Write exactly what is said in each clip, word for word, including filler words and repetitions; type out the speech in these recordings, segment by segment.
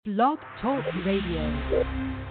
Blog Talk Radio.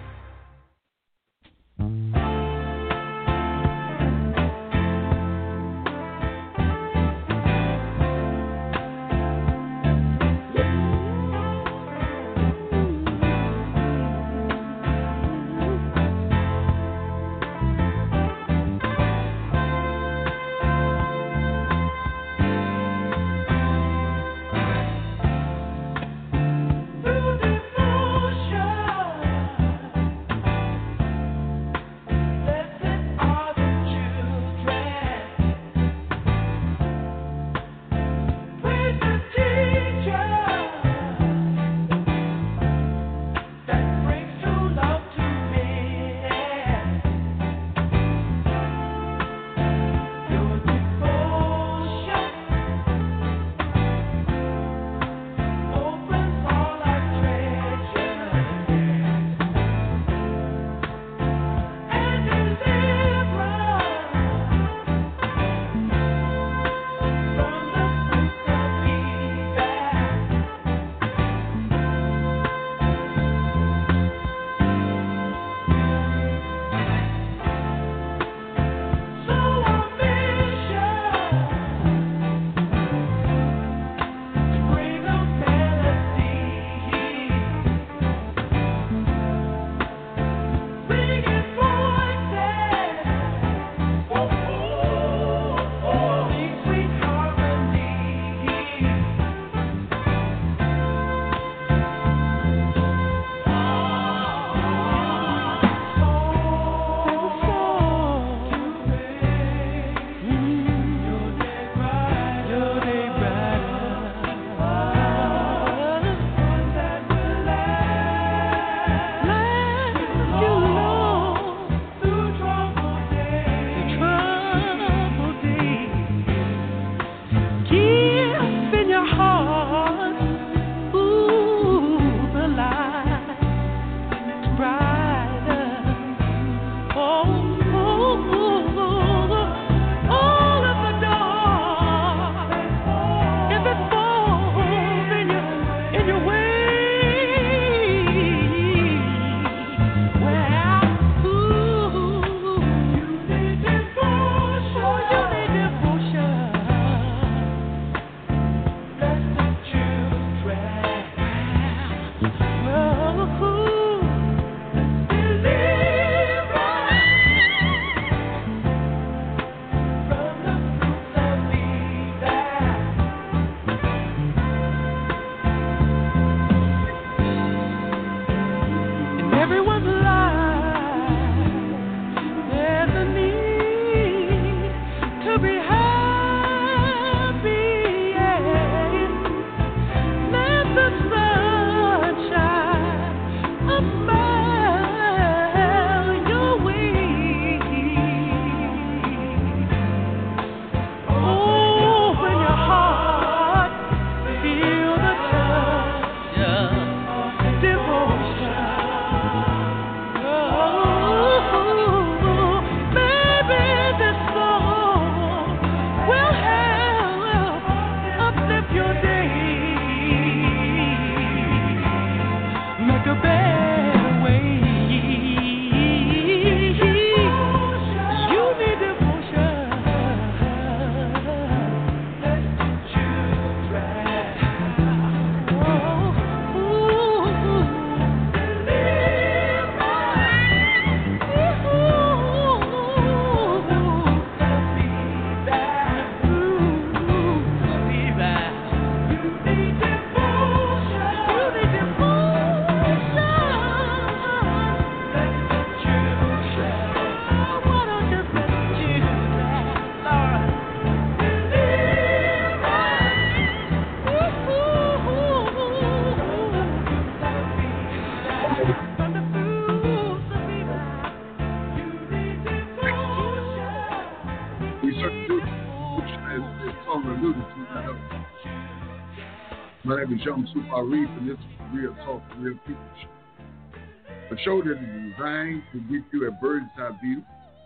My name is Young Super Reef, and this is Real Talk for Real People Show. A show that is designed to give you a bird's eye view,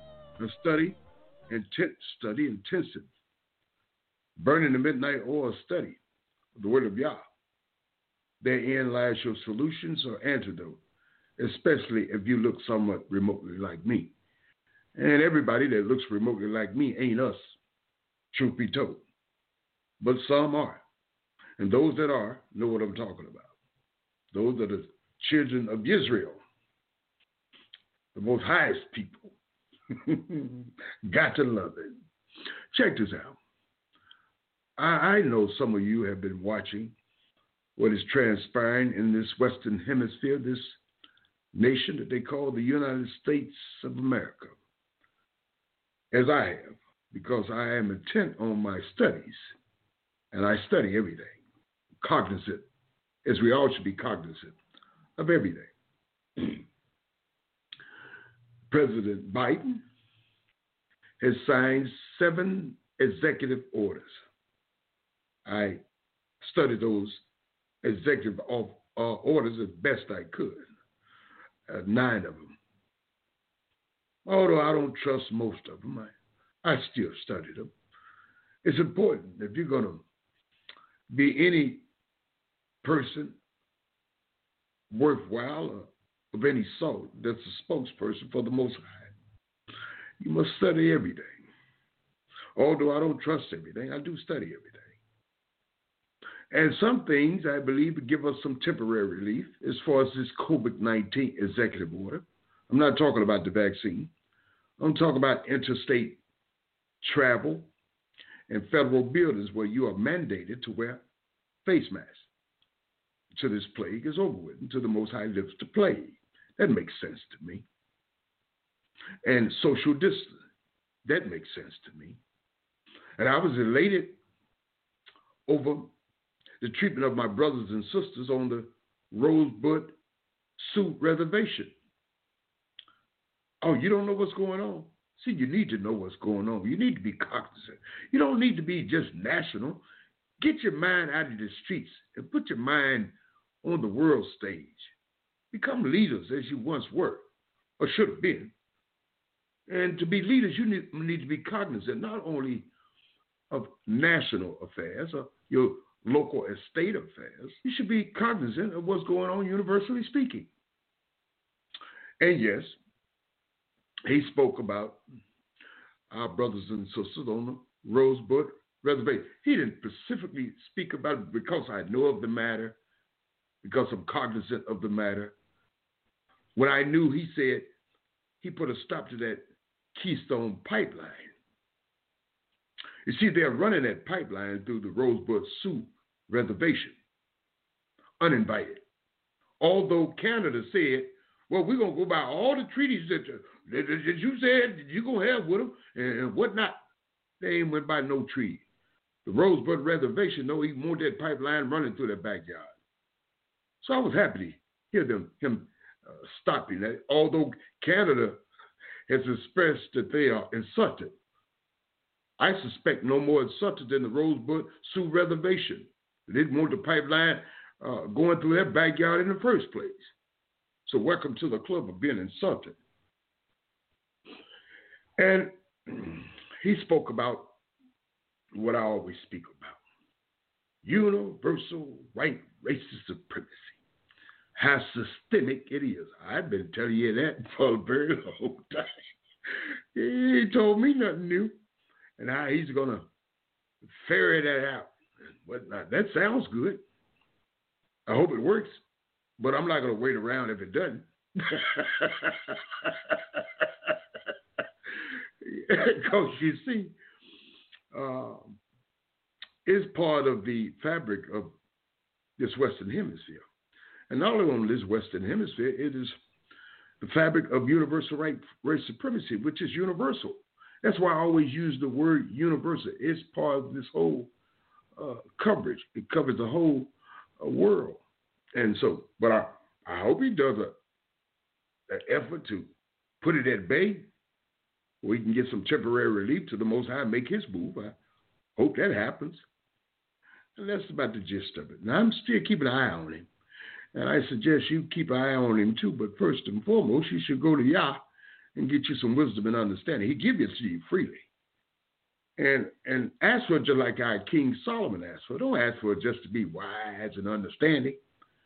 a study, intent, study intensive, burning the midnight oil study of the Word of Yah, Therein lies your solutions or antidote, especially if you look somewhat remotely like me. And everybody that looks remotely like me ain't us, truth be told. But some are. And those that are know what I'm talking about. Those are the children of Israel, the most highest people. Got to love it. Check this out. I, I know some of you have been watching what is transpiring in this Western Hemisphere, this nation that they call the United States of America, as I have, because I am intent on my studies, and I study everything, cognizant, as we all should be cognizant of everything. President Biden has signed seven executive orders. I studied those executive uh, orders as best I could, uh, nine of them. Although I don't trust most of them, I, I still studied them. It's important if you're going to be any person worthwhile or of any sort that's a spokesperson for the Most High, you must study everything. Although I don't trust everything, I do study everything. And some things I believe would give us some temporary relief as far as this COVID nineteen executive order. I'm not talking about the vaccine. I'm talking about interstate travel and federal buildings where you are mandated to wear face masks until this plague is over with, until the Most High lifts the plague. That makes sense to me. And social distancing, that makes sense to me. And I was elated over the treatment of my brothers and sisters on the Rosebud Sioux Reservation. Oh, you don't know what's going on? See, you need to know what's going on. You need to be cognizant. You don't need to be just national. Get your mind out of the streets and put your mind on the world stage. Become leaders as you once were or should have been. And to be leaders, you need, need to be cognizant not only of national affairs or your local and state affairs. You should be cognizant of what's going on universally speaking. And yes, he spoke about our brothers and sisters on the Rosebud Reservation. He didn't specifically speak about it because I know of the matter, because I'm cognizant of the matter. When I knew, he said he put a stop to that Keystone Pipeline. You see, they're running that pipeline through the Rosebud Sioux Reservation, uninvited. Although Canada said, well, we're going to go by all the treaties that, that, that you said you're going to have with them and, and whatnot. They ain't went by no treaty. The Rosebud Reservation, no, he wanted that pipeline running through their backyard. So I was happy to hear them, him uh, stopping that, although Canada has expressed that they are insulted. I suspect no more insulted than the Rosebud Sioux Reservation. They didn't want the pipeline uh, going through their backyard in the first place. So welcome to the club of being insulted. And he spoke about what I always speak about. Universal white racist supremacy. How systemic it is. I've been telling you that for a very long time. He ain't told me nothing new. And how he's going to ferry that out and whatnot. That sounds good. I hope it works. But I'm not going to wait around if it doesn't. Because you see, uh, it's part of the fabric of this Western Hemisphere. And not only on this Western Hemisphere, it is the fabric of universal right, race supremacy, which is universal. That's why I always use the word universal. It's part of this whole uh, coverage. It covers the whole uh, world. And so, but I, I hope he does a, an effort to put it at bay where he can get some temporary relief to the Most High and make his move. I hope that happens. And that's about the gist of it. Now, I'm still keeping an eye on him. And I suggest you keep an eye on him too. But first and foremost, you should go to Yah and get you some wisdom and understanding. He gives it to you freely. And and ask for it just like our King Solomon asked for. Don't ask for it just to be wise and understanding.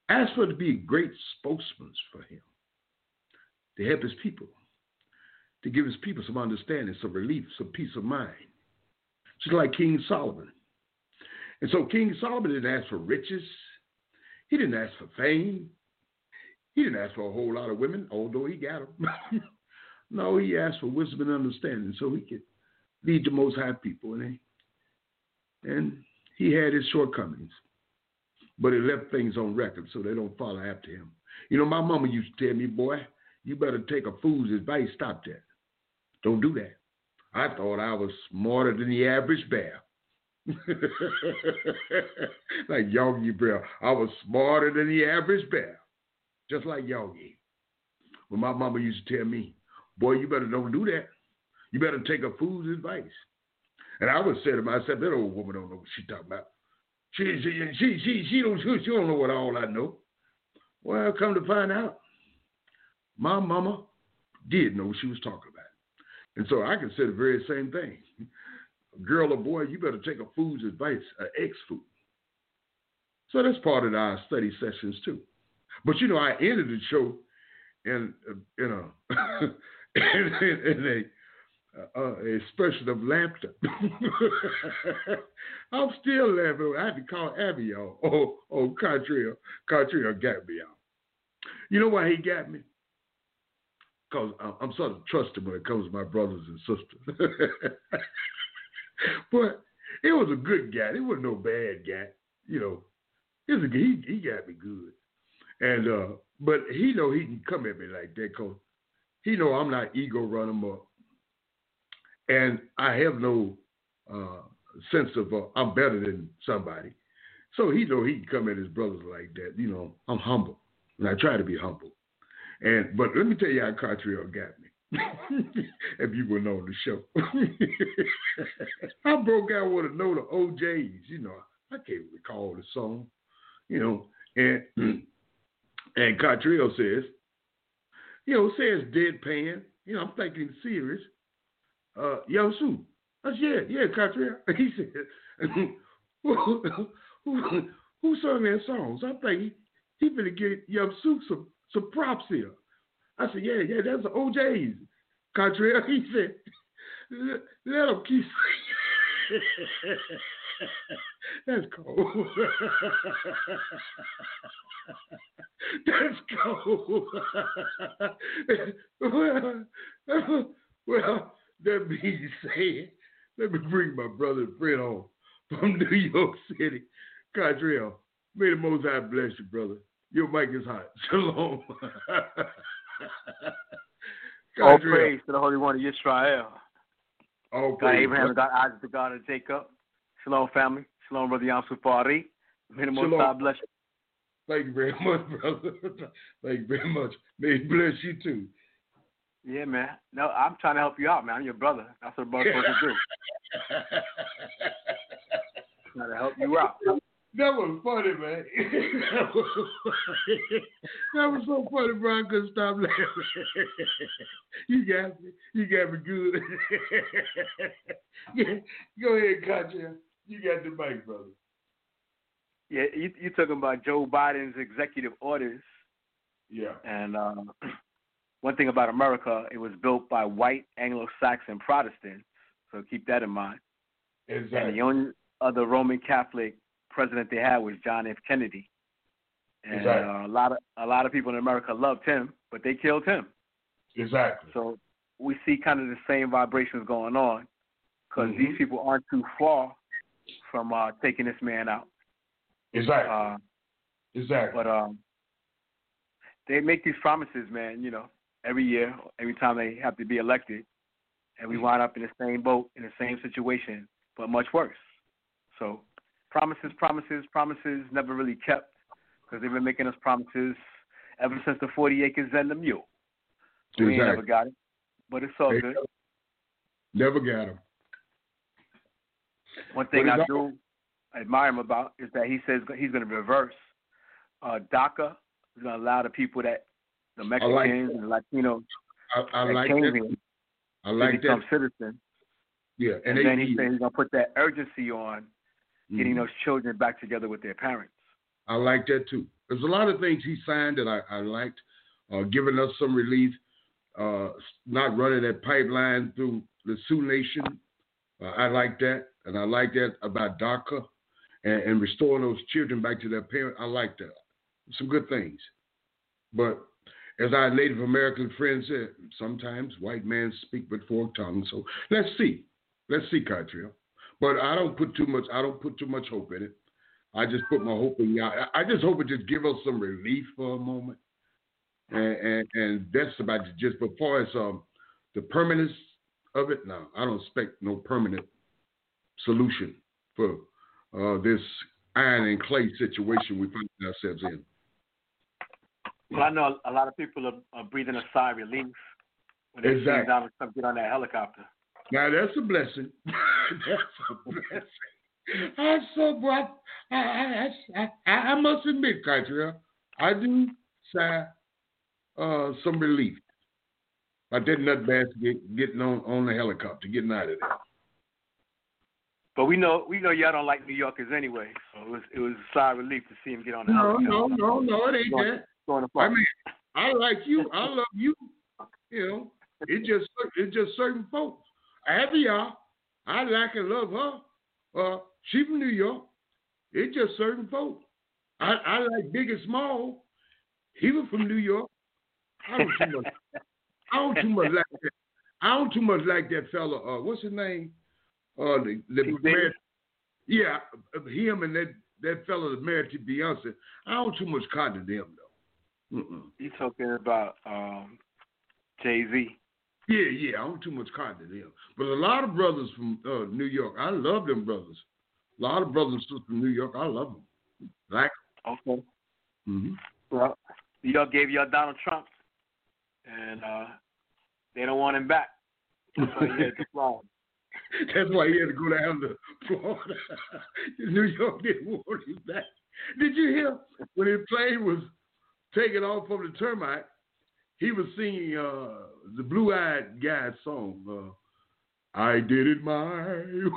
asked for to be a great spokesman for him, to help his people, to give his people some understanding, some relief, some peace of mind. Just like King Solomon. And so King Solomon didn't ask for riches. He didn't ask for fame. He didn't ask for a whole lot of women, although he got them. No, he asked for wisdom and understanding so he could lead the Most High people. And he, and he had his shortcomings. But he left things on record so they don't follow after him. You know, my mama used to tell me, boy, you better take a fool's advice. Stop that. Don't do that. I thought I was smarter than the average bear. Like Yogi Bear. I was smarter than the average bear. Just like Yogi. Well, my mama used to tell me, boy, you better don't do that. You better take a fool's advice. And I would say to myself, that old woman don't know what she's talking about. She, she, she, she, she, don't, she don't know what all I know. Well, come to find out, my mama did know what she was talking about. And so I can say the very same thing. Girl or boy, you better take a fool's advice, an ex-fool. So that's part of our study sessions too. But you know, I ended the show in in a in, in a, uh, a expression of laughter. I'm still laughing. I had to call Abby, y'all. Oh, oh, Contreal, Contreal got me, y'all. You know why he got me? Because I'm sort of trusted when it comes to my brothers and sisters. But it was a good guy. It wasn't no bad guy. You know, he, was a, he, he got me good. And uh, but he know he can come at me like that because he know I'm not ego run him up. And I have no uh, sense of uh, I'm better than somebody. So he know he can come at his brothers like that. You know, I'm humble. And I try to be humble. And but let me tell you how Contreal got me. If you were on the show. I broke out with a note of O J's, you know. I can't recall the song, you know. And and Contreal says, you know, says deadpan. You know, I'm thinking serious. Uh, Yo, Sue. I said, yeah, yeah, Contreal. He said, who, who, who sung that song? So I'm thinking, he finna get Young Sue some, some props here. I said, yeah, yeah, that's O J's. Contreal, he said, let, let him keep That's cold. That's cold. well, well, that being said, let me bring my brother and friend home from New York City. Contreal, may the Most High bless you, brother. Your mic is hot. Shalom. All praise to the Holy One of Yisrael. All God praise. Abraham, the God Isaac, the God of Jacob. Shalom, family. Shalom, Brother Yam Sufari. May the Most High bless you. Thank you very much, brother. Thank you very much. May He bless you too. Yeah, man. No, I'm trying to help you out, man. I'm your brother. That's what a brother's supposed to do. Trying to help you out. That was funny, man. That was, that was so funny, bro. I couldn't stop laughing. You got me. You got me good. Yeah, go ahead, Katya. You got the mic, brother. Yeah, you, you're talking about Joe Biden's executive orders. Yeah. And um, one thing about America, it was built by white Anglo-Saxon Protestants. So keep that in mind. Exactly. And the only other Roman Catholic president they had was John F. Kennedy. And exactly. uh, a lot of a lot of people in America loved him, but they killed him. Exactly. So we see kind of the same vibrations going on because mm-hmm. these people aren't too far from uh, taking this man out. Exactly. Uh, exactly. But um, they make these promises, man, you know, every year, every time they have to be elected, and we wind up in the same boat, in the same situation, but much worse. So promises, promises, promises never really kept because they've been making us promises ever since the forty acres and the mule. We exactly. ain't never got it, but it's all they good. Never got him. One thing I do admire him about is that he says he's going to reverse uh, DACA. He's going to allow the people that, the Mexicans like and the Latinos I, I that like came that. here I like to become that. citizens. Yeah, and, and then he said he's going to put that urgency on getting mm-hmm. those children back together with their parents. I like that too. There's a lot of things he signed that I, I liked, uh, giving us some relief, uh, not running that pipeline through the Sioux Nation. Uh, I like that, and I like that about DACA and, and restoring those children back to their parents. I like that. Some good things. But as our Native American friends said, sometimes white men speak with forked tongues. So let's see. Let's see, Cartrell. But I don't put too much, I don't put too much hope in it. I just put my hope in y'all. I just hope it just give us some relief for a moment. And and, and that's about it. Just before it's um the permanence of it, no, I don't expect no permanent solution for uh, this iron and clay situation we find ourselves in. Well, I know a lot of people are, are breathing a sigh of relief when they Exactly. see Donald Trump get on that helicopter. Now that's a blessing. That's a blessing. I'm so boy. I I, I, I, I must admit, Cartrell, I do sigh uh, some relief. I did not bad get, getting on, on the helicopter, getting out of there. But we know we know y'all don't like New Yorkers anyway, so it was it was a sigh of relief to see him get on the No, helicopter. no, no, no, it ain't going, that. Going I mean, I like you. I love you. You know, it's just it's just certain folks. Avia, I like and love her. Uh, she from New York. It's just certain folks. I, I like Big and Small. He was from New York. I don't too much. I don't too much like that. I don't too much like that fella. Uh, what's his name? Uh, the the married, yeah, him and that that fella that's married to Beyonce. I don't too much cotton to them though. Mm-mm. You talking about um, Jay Z? Yeah, yeah, I don't too much cotton to them. But a lot of brothers from uh, New York, I love them brothers. A lot of brothers and sisters from New York, I love them. Like, okay. mm-hmm. Well, New York gave y'all Donald Trump, and uh, they don't want him back. That's why he had to fly. That's why he had to go down to Florida. New York didn't want him back. Did you hear when his plane was taking off from the termite? He was singing uh, the Blue Eyed Guy song. Uh, I did it my way.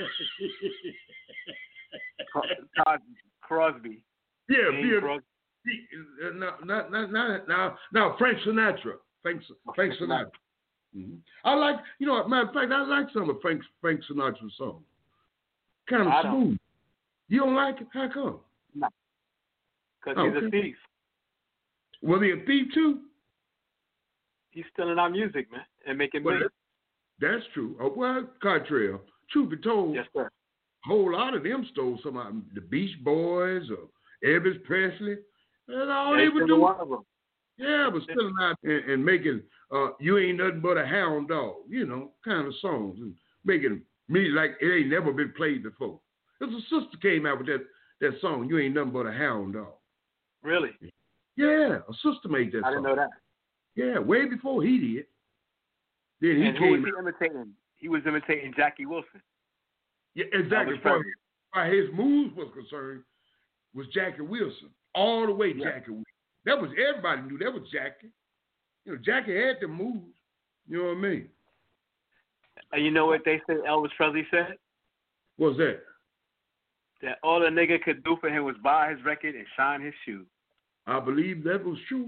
Todd Crosby. Yeah, Bing Crosby. Now, now, now, now, now, Frank Sinatra. Frank, Frank Sinatra. Mm-hmm. I like, you know, matter of fact, I like some of Frank Frank Sinatra's songs. Kind of I smooth. Don't. You don't like it? How come? No. Because Oh, he's okay. a thief. Was he a thief too? He's stealing our music, man, and making Well, money. that, that's true. Oh, well, Cartrell, truth be told, Yes, sir. a whole lot of them stole some of the Beach Boys or Elvis Presley. That's all Yeah, they he's would still do. one of them. Yeah, but still out and, and making uh, You Ain't Nothing But a Hound Dog, you know, kind of songs, and making me like it ain't never been played before. There's a sister came out with that, that song, You Ain't Nothing But a Hound Dog. Really? Yeah, a sister made that I song. didn't know that. Yeah, way before he did. Then he And who was came he imitating? He was imitating Jackie Wilson. Yeah, exactly. Elvis As far Presley. as his moves was concerned, was Jackie Wilson. All the way Yeah. Jackie Wilson. That was, everybody knew that was Jackie. You know, Jackie had the moves. You know what I mean? And you know what they said Elvis Presley said? What's that? That all a nigga could do for him was buy his record and shine his shoe. I believe that was true.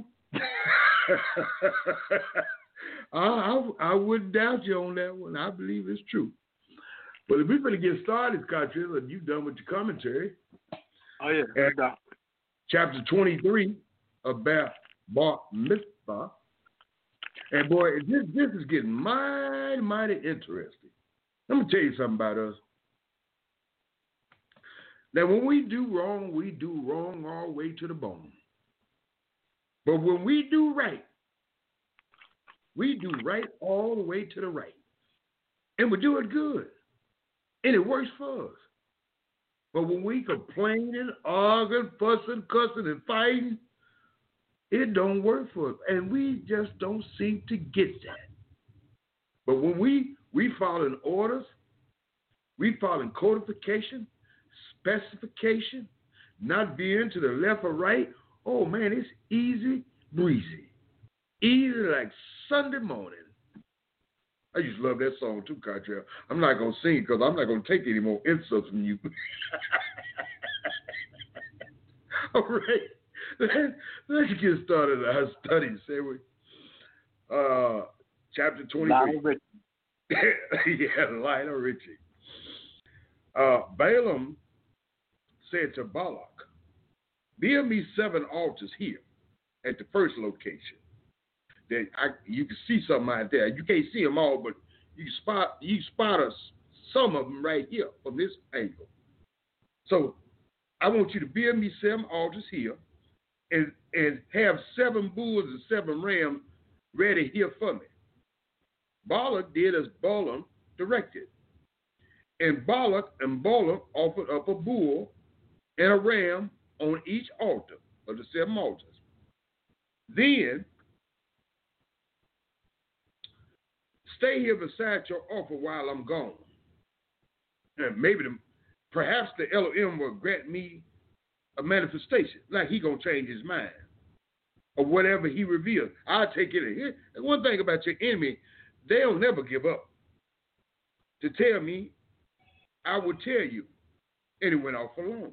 I, I I wouldn't doubt you on that one. I believe it's true. But if we're going to get started, Cartrell, and you've done with your commentary, Oh, yeah. And- no. chapter twenty-three about Bar Mitzvah. And boy, this, this is getting mighty, mighty interesting. Let me tell you something about us. Now, when we do wrong, we do wrong all the way to the bone. But when we do right, we do right all the way to the right. And we do it good. And it works for us. But when we complaining, arguing, fussing, cussing, and fighting, it don't work for us. And we just don't seem to get that. But when we, we follow orders, we follow codification, specification, not being to the left or right, oh man, it's easy breezy. Easy like Sunday morning. I used to love that song too, Cartrell. I'm not going to sing because I'm not going to take any more insults from you. All right. Let's, let's get started on our studies, say we. Uh, chapter twenty-three. Lionel Richie. Yeah, Lionel Richie. Uh, Balaam said to Balak, build me seven altars here at the first location. Then I, you can see something out there. You can't see them all, but you can spot you spot us some of them right here from this angle. So I want you to build me seven altars here, and and have seven bulls and seven rams ready here for me. Balak did as Balaam directed, and Balak and Balaam offered up a bull and a ram on each altar of the seven altars. Then stay here beside your offer while I'm gone. And maybe the, perhaps the Elohim will grant me a manifestation, like he gonna change his mind or whatever he reveals. I'll take it. Here, one thing about your enemy, they'll never give up. To tell me, I will tell you. And he went off alone.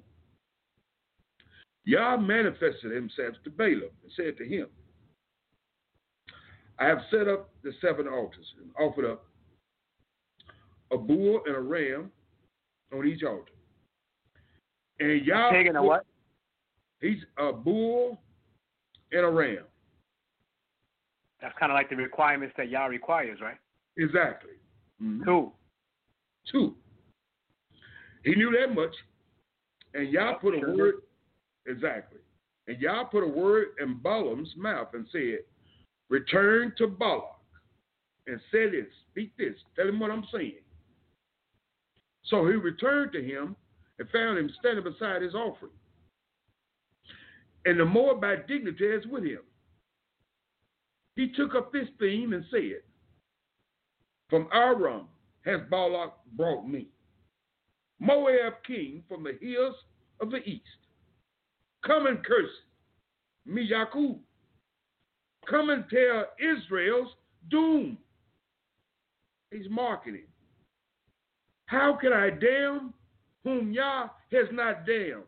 Yah manifested himself to Balaam and said to him, I have set up the seven altars and offered up a bull and a ram on each altar. And Yah taking a what? He's a bull and a ram. That's kind of like the requirements that Yah requires, right? Exactly. Mm-hmm. Two. Two. He knew that much. And Yah put a sure word, exactly. And Yah put a word in Balaam's mouth and said, return to Balak and say this, speak this, tell him what I'm saying. So he returned to him and found him standing beside his offering. And the Moabite dignitaries with him. He took up this theme and said, from Aram has Balak brought me, Moab king from the hills of the east. Come and curse me, Jacob. Come and tell Israel's doom. He's marketing. How can I damn whom Yah has not damned?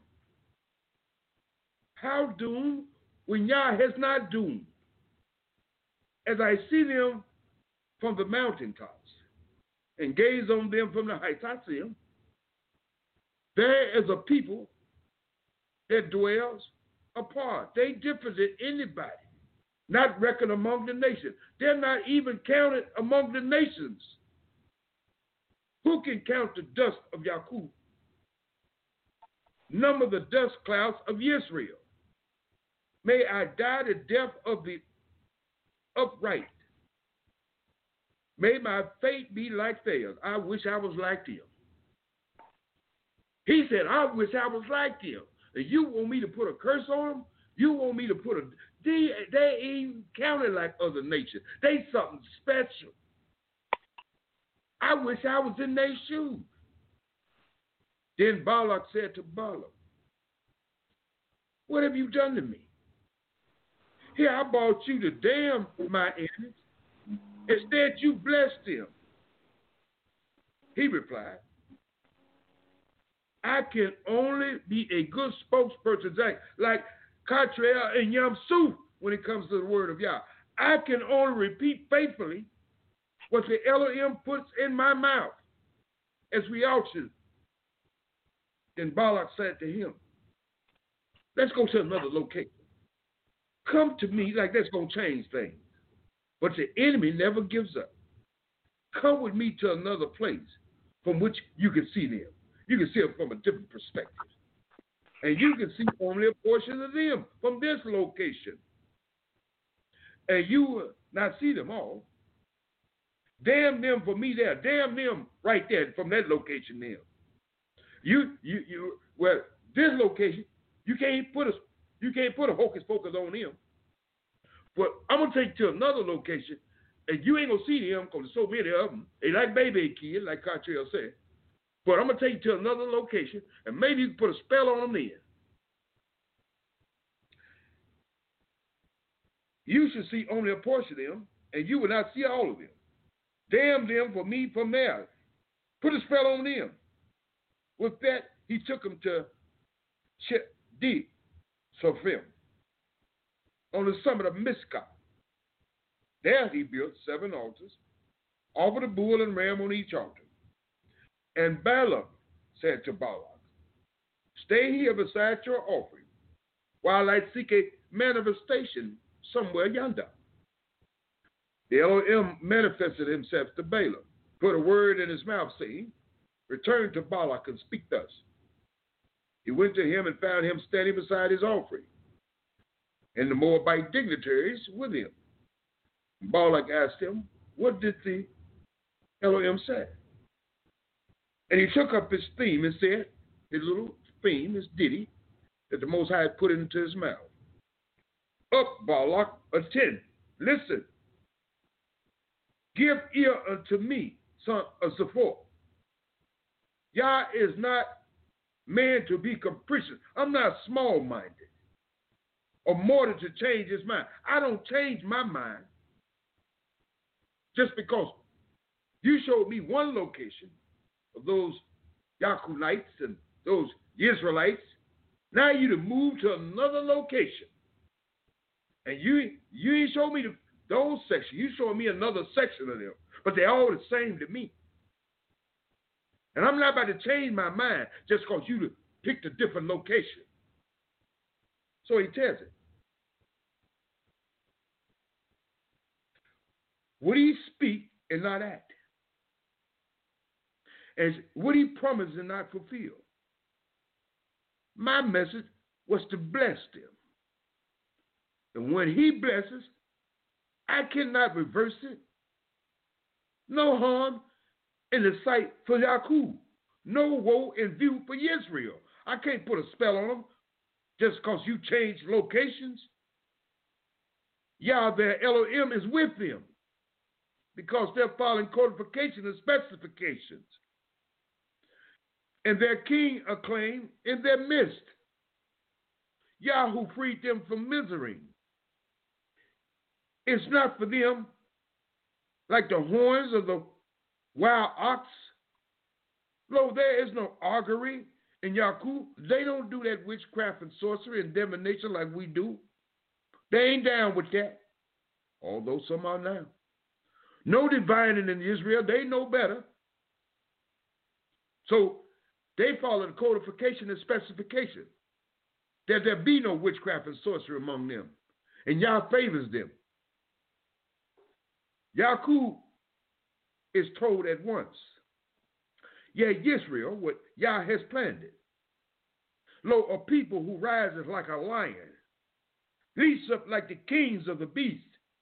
How doom when Yah has not doomed? As I see them from the mountaintops and gaze on them from the heights, I see them. There is a people that dwells apart. They differ than anybody, not reckoned among the nations. They're not even counted among the nations. Who can count the dust of Jacob? Number the dust clouds of Israel. May I die the death of the upright. May my fate be like theirs. I wish I was like them. He said, I wish I was like them. And you want me to put a curse on them? You want me to put a... They, they ain't counted like other nations. They something special. I wish I was in their shoes. Then Balak said to Balaam, what have you done to me? Here, I brought you to damn my enemies. Instead, you blessed them. He replied, I can only be a good spokesperson, like, like Cottrell and Yam Suf when it comes to the word of Yah. I can only repeat faithfully what the Elohim puts in my mouth as we auction. Then Balak said to him, let's go to another location. Come to me like that's going to change things. But the enemy never gives up. Come with me to another place from which you can see them. You can see them from a different perspective. And you can see only a portion of them from this location. And you will not see them all. Damn them for me there. Damn them right there from that location there. You, you, you, well, this location, you can't put a, you can't put a hocus pocus on them. But I'm going to take you to another location, and you ain't going to see them because there's so many of them. They like baby kids, like Cottrell said. But I'm going to take you to another location, and maybe you can put a spell on them there. You should see only a portion of them, and you will not see all of them. Damn them for me from there. Put a spell on them. With that, he took them to Chedi, Sophim, on the summit of Mizpah. There he built seven altars, offered a bull and ram on each altar. And Balaam said to Balak, stay here beside your offering, while I seek a manifestation somewhere yonder. The Elohim manifested himself to Balaam, put a word in his mouth, saying, return to Balak and speak thus. He went to him and found him standing beside his offering, and the Moabite dignitaries with him. Balak asked him, what did the Elohim say? And he took up his theme and said, his little theme, his ditty, that the Most High had put into his mouth. Up, Balak, attend, listen. Give ear unto me, son of Zippor. Yah is not man to be capricious. I'm not small-minded or mortal to change his mind. I don't change my mind just because you showed me one location of those Yakunites and those Israelites. Now you to move to another location. And you you ain't showed me the, those sections. You showed me another section of them. But they're all the same to me. And I'm not about to change my mind just because you picked a different location. So he tells it. Would he speak and not act? And would he promise and not fulfill? My message was to bless them. And when he blesses, I cannot reverse it. No harm in the sight for Yaakov. No woe in view for Israel. I can't put a spell on them just because you changed locations. Yah, their Elohim, is with them because they're following codification and specifications. And their king acclaimed in their midst. Yah, who freed them from misery. It's not for them like the horns of the wild ox. Lo, there is no augury in Yaakov. They don't do that witchcraft and sorcery and divination like we do. They ain't down with that, although some are now. No divining in Israel. They know better. So they follow the codification and specification that there be no witchcraft and sorcery among them. And Yah favors them. Yaakov is told at once. Yeah, Israel, what Yah has planned it. Lo, a people who rises like a lion, leaps up like the kings of the beast.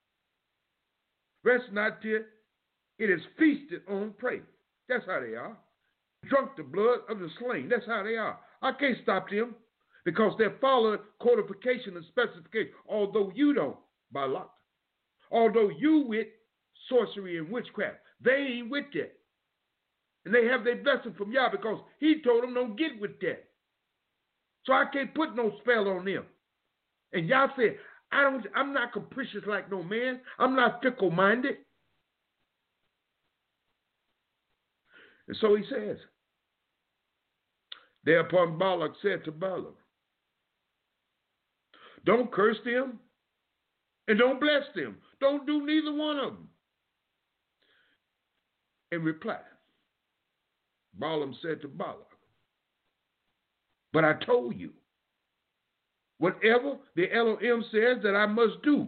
Rest not till it is feasted on prey. That's how they are. Drunk the blood of the slain. That's how they are. I can't stop them because they're following codification and specification. Although you don't, Balak. Although you with sorcery and witchcraft, they ain't with that. And they have their blessing from Yah because he told them don't get with that. So I can't put no spell on them. And Yah said, I don't, I'm not capricious like no man. I'm not fickle-minded. And so he says, thereupon Balak said to Balaam, don't curse them and don't bless them. Don't do neither one of them. In reply, Balaam said to Balak, but I told you, whatever the Elohim says that I must do.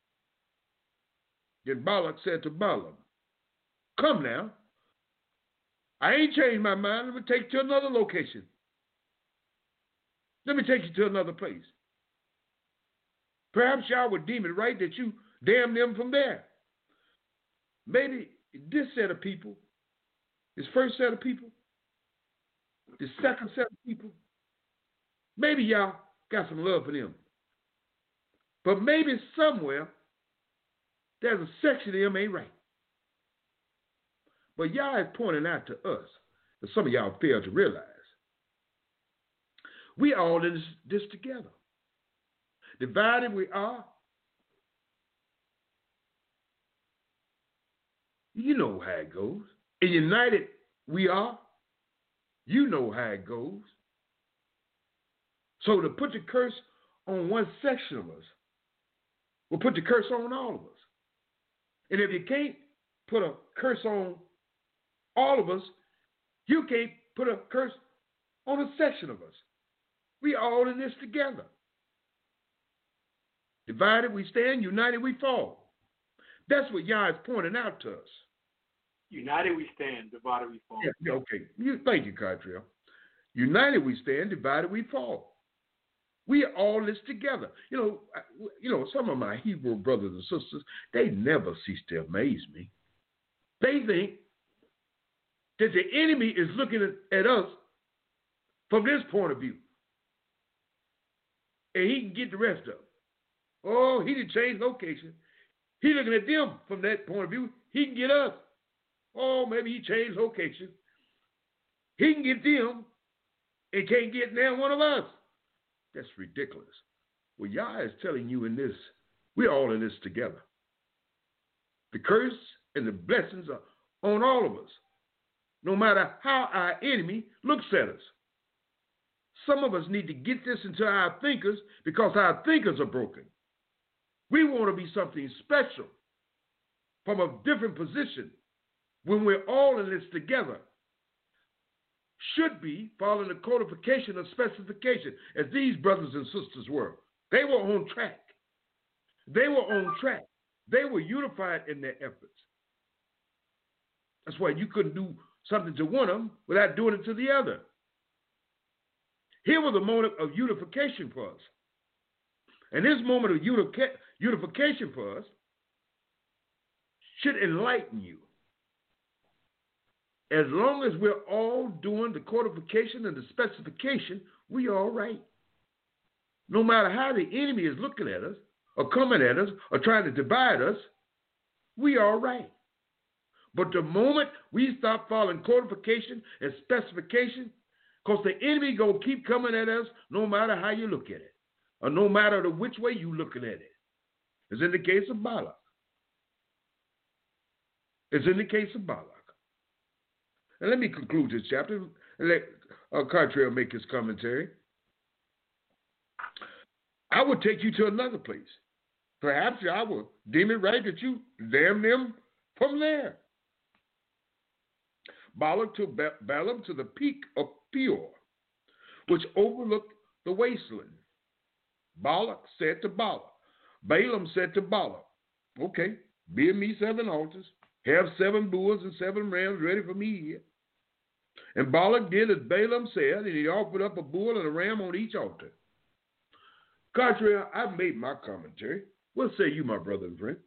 Then Balak said to Balaam, come now. I ain't changed my mind. Let me take you to another location. Let me take you to another place. Perhaps y'all would deem it right that you damn them from there. Maybe this set of people, this first set of people, this second set of people, maybe y'all got some love for them. But maybe somewhere there's a section of them ain't right. But Yah is pointing out to us that some of y'all fail to realize. We all in this, this together. Divided we are. You know how it goes. And united we are. You know how it goes. So to put the curse on one section of us will put the curse on all of us. And if you can't put a curse on all of us, you can't put a curse on a section of us. We all in this together. Divided we stand, united we fall. That's what Yah is pointing out to us. United we stand, divided we fall. Yeah, okay. You, thank you, Cartrell. United we stand, divided we fall. We are all this together. You know, you know, some of my Hebrew brothers and sisters, they never cease to amaze me. They think that the enemy is looking at, at us from this point of view. And he can get the rest of them. Oh, he didn't change location. He looking at them from that point of view. He can get us. Oh, maybe he changed location. He can get them and can't get now one of us. That's ridiculous. Well, Yah is telling you in this, we're all in this together. The curse and the blessings are on all of us, no matter how our enemy looks at us. Some of us need to get this into our thinkers because our thinkers are broken. We want to be something special from a different position when we're all in this together. Should be following the codification of specification as these brothers and sisters were. They were on track. They were on track. They were unified in their efforts. That's why you couldn't do something to one of them without doing it to the other. Here was a moment of unification for us. And this moment of unica- unification for us should enlighten you. As long as we're all doing the codification and the specification, we are all right. No matter how the enemy is looking at us or coming at us or trying to divide us, we are all right. But the moment we stop following codification and specification, because the enemy going to keep coming at us no matter how you look at it, or no matter the which way you looking at it. As in the case of Balak. As in the case of Balak. And let me conclude this chapter and let uh, Cartrell make his commentary. I would take you to another place. Perhaps I will deem it right that you damn them from there. Balak took Balaam to the peak of Peor, which overlooked the wasteland. Balak said to Balaam, Balaam said to Balak, okay, build me seven altars, have seven bulls and seven rams ready for me here. And Balak did as Balaam said, and he offered up a bull and a ram on each altar. Cartrell, I've made my commentary. What say you, my brother and friend?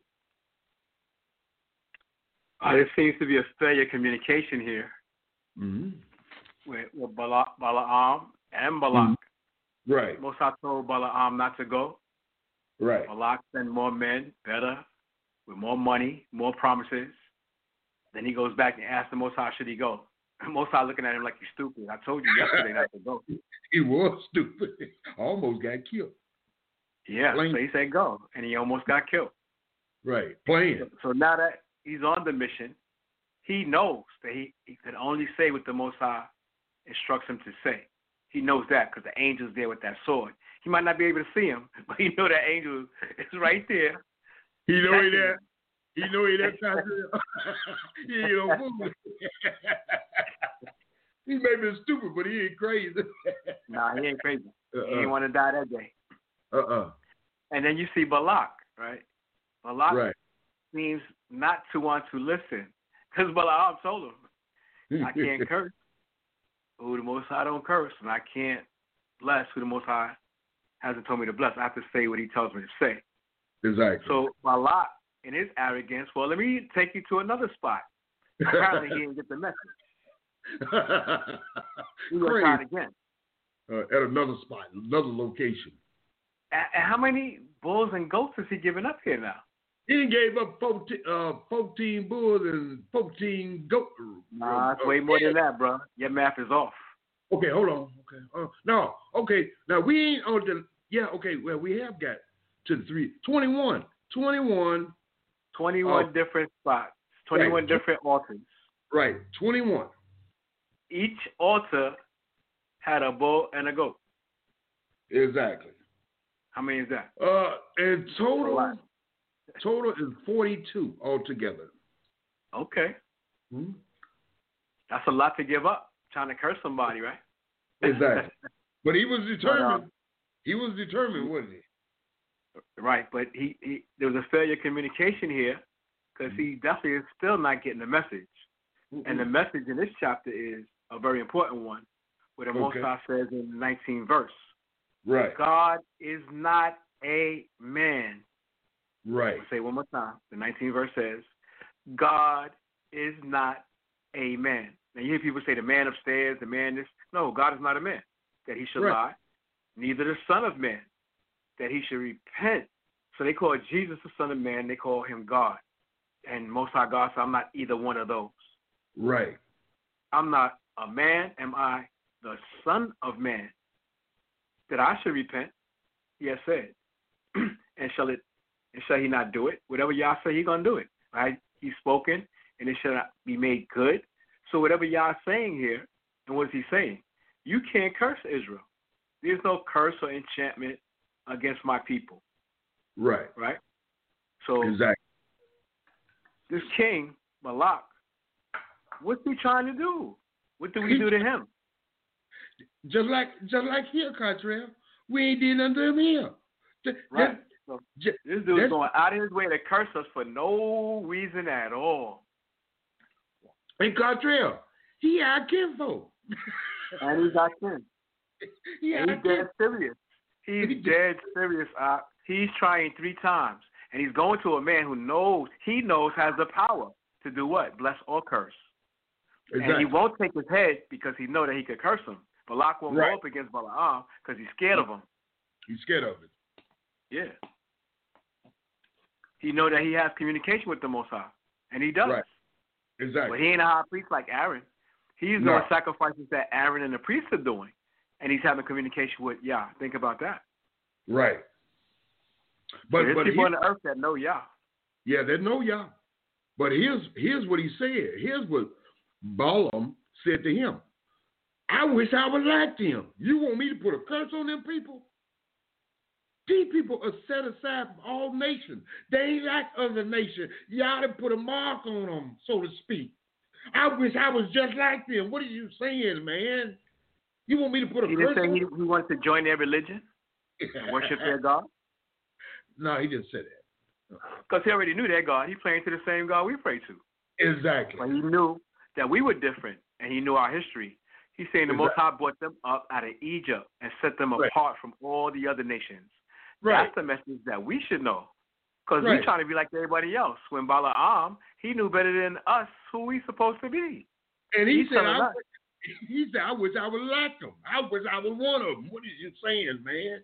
Uh, there seems to be a failure communication here Mm-hmm. with, with Bala, Balaam and Balak. Mm-hmm. Right. Mosai told Balaam not to go. Right. Balak sent more men, better, with more money, more promises. Then he goes back and asks the Mosai, should he go? Mosai looking at him like he's stupid. I told you yesterday not to go. He was stupid. Almost got killed. Yeah, Plain. So he said go, and he almost got killed. Right. Playing. So, so now that he's on the mission, he knows that he, he can only say what the Mosai instructs him to say. He knows that because the angel's there with that sword. He might not be able to see him, but he know that angel is right there. He know he there. He know he that time. He ain't no fool. He may be stupid, but he ain't crazy. Nah, he ain't crazy. Uh-uh. He ain't want to die that day. Uh-uh. And then you see Balak, right? Balak right. seems not to want to listen because Balaam told him, I can't curse who the Most High don't curse, and I can't bless who the Most High hasn't told me to bless. I have to say what he tells me to say. Exactly. So Balak, in his arrogance, well, let me take you to another spot. Apparently he didn't get the message. He was trying again. Uh, at another spot, another location. And, and how many bulls and goats has he given up here now? He gave up fourteen, uh, fourteen bulls and fourteen goats. Nah, it's uh, way more yeah. than that, bro. Your math is off. Okay, hold on. Okay, uh, no, okay. Now we ain't on the. Yeah, okay. Well, we have got to the three twenty-one, twenty-one, twenty-one uh, different spots, twenty-one right. different altars. Right, twenty-one. Each altar had a bull and a goat. Exactly. How many is that? Uh, in total, total is forty-two altogether. Okay. Hmm? That's a lot to give up, trying to curse somebody, right? Exactly. But he was determined. But, um, he was determined, wasn't he? Right, but he, he there was a failure of communication here because he definitely is still not getting the message. Mm-mm. And the message in this chapter is a very important one, where the Most Okay. High says in the nineteenth verse, Right. God is not a man. Right. I'll say it one more time. The nineteenth verse says, God is not a man. Now you hear people say the man upstairs, the man this. No, God is not a man, that he should Right. lie. Neither the Son of Man, that he should repent. So they call Jesus the Son of Man. They call him God. And Most High God said, I'm not either one of those. Right. I'm not a man. Am I the Son of Man, that I should repent? He has said. and shall it? And shall he not do it? Whatever Yah say, he gonna do it. Right? He's spoken, and it shall not be made good. So whatever Yah is saying here, and what is he saying? You can't curse Israel. There's no curse or enchantment against my people. Right. Right? So Exactly. this king, Balak, what's he trying to do? What do we do to him? Just like, just like here, Cottrell, we ain't did nothing to him here. Just, Right. So just, this dude's that's- going out of his way to curse us for no reason at all. and Cottrell, he our kinfolk. And he's our kin. he And our he's dead kin- serious. He's dead serious. Uh, he's trying three times. And he's going to a man who knows, he knows has the power to do what? Bless or curse. Exactly. And he won't take his head because he knows that he could curse him. Balak won't Right. go up against Balaam because he's scared of him. He's scared of it. Yeah. He know that he has communication with the Most High. And he does. Right. Exactly. But he ain't a high priest like Aaron. He's No. doing sacrifices that Aaron and the priests are doing. And he's having communication with Yah. Think about that. Right. But But there's but people he, on the earth that know Yah. yeah, they know y'all. But here's here's what he said. Here's what Balaam said to him. I wish I was like them. You want me to put a curse on them people? These people are set aside from all nations. They ain't like other nations. Y'all to put a mark on them, so to speak. I wish I was just like them. What are you saying, man? You want me to put a He curse didn't say on he, them? he wanted to join their religion and worship their God. No, he didn't say that. Because he already knew their God. He praying to the same God we pray to. Exactly. But he knew that we were different, and he knew our history. He's saying the Exactly. Most High brought them up out of Egypt and set them Right. apart from all the other nations. Right. That's the message that we should know. Because Right. we're trying to be like everybody else. When Balaam, he knew better than us who we supposed to be. And he He's said, telling I, us. he said, I wish I was like them. I wish I was one of them. What are you saying, man?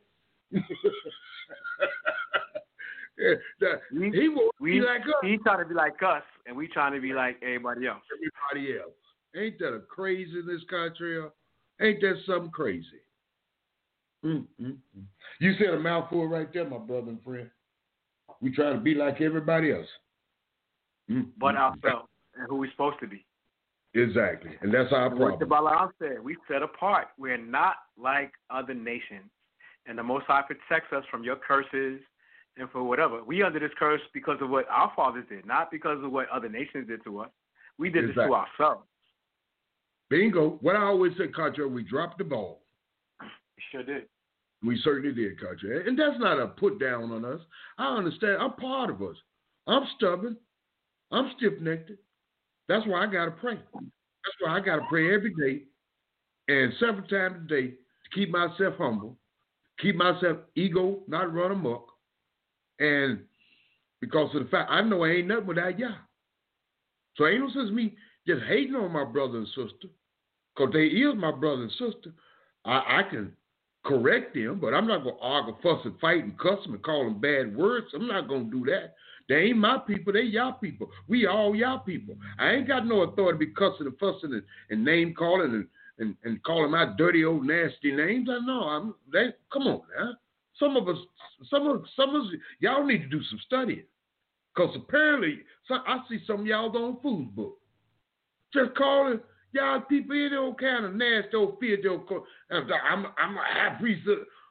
Yeah, that- We- he won't We, be like us. he's trying to be like us, and we trying to be like everybody else. Everybody else. Ain't that a craziness, Cottrell? Ain't that something crazy? Mm, mm, mm. You said a mouthful right there, my brother and friend. We try to be like everybody else. Mm, But mm, ourselves and who we're supposed to be. Exactly. And that's our And what the problem. Balaam said, we set apart. We're not like other nations. And the Most High protects us from your curses and for whatever. We under this curse because of what our fathers did, not because of what other nations did to us. We did this Exactly. to ourselves. Bingo. What I always say, Cottrell, we dropped the ball. We sure did. We certainly did, Cottrell. And that's not a put down on us. I understand. I'm part of us. I'm stubborn. I'm stiff-necked. That's why I got to pray. That's why I got to pray every day and several times a day to keep myself humble, keep myself ego, not run amok. And because of the fact, I know I ain't nothing without y'all. So ain't no sense me just hating on my brother and sister, because they is my brother and sister. I, I can correct them, but I'm not going to argue, fuss, and fight and cuss them and call them bad words. I'm not going to do that. They ain't my people. They y'all people. We all y'all people. I ain't got no authority to be cussing and fussing and, and name calling and, and, and calling out dirty old nasty names. I know. I'm. They come on now. Some of us, some of some of us, y'all need to do some studying, because apparently, so I see some of y'all on food book, just calling y'all people in all kind of nasty old filthy old. I'm I'm a high priest of,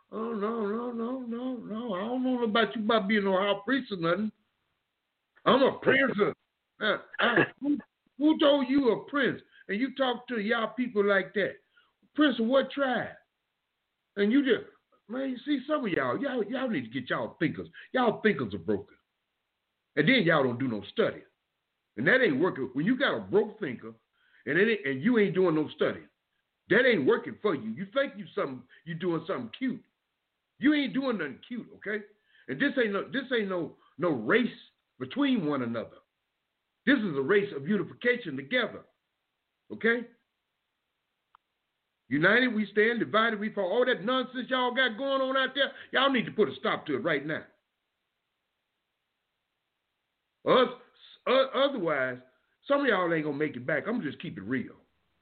Oh, no, no, no, no, no. I don't know about you about being no high priest or nothing. I'm a prince. Uh, I, who, who told you a prince? And you talk to y'all people like that. Prince of what tribe? And you just, man, you see some of y'all, y'all, y'all need to get y'all thinkers. Y'all thinkers are broken. And then y'all don't do no study. And that ain't working. When you got a broke thinker and it ain't, and you ain't doing no study, that ain't working for you. You think you something, you doing something cute. You ain't doing nothing cute, okay? And this ain't no this ain't no no race between one another. This is a race of unification together. Okay? United we stand, divided we fall. All that nonsense y'all got going on out there, y'all need to put a stop to it right now. Us, uh, otherwise, some of y'all ain't gonna make it back. I'm gonna just keep it real.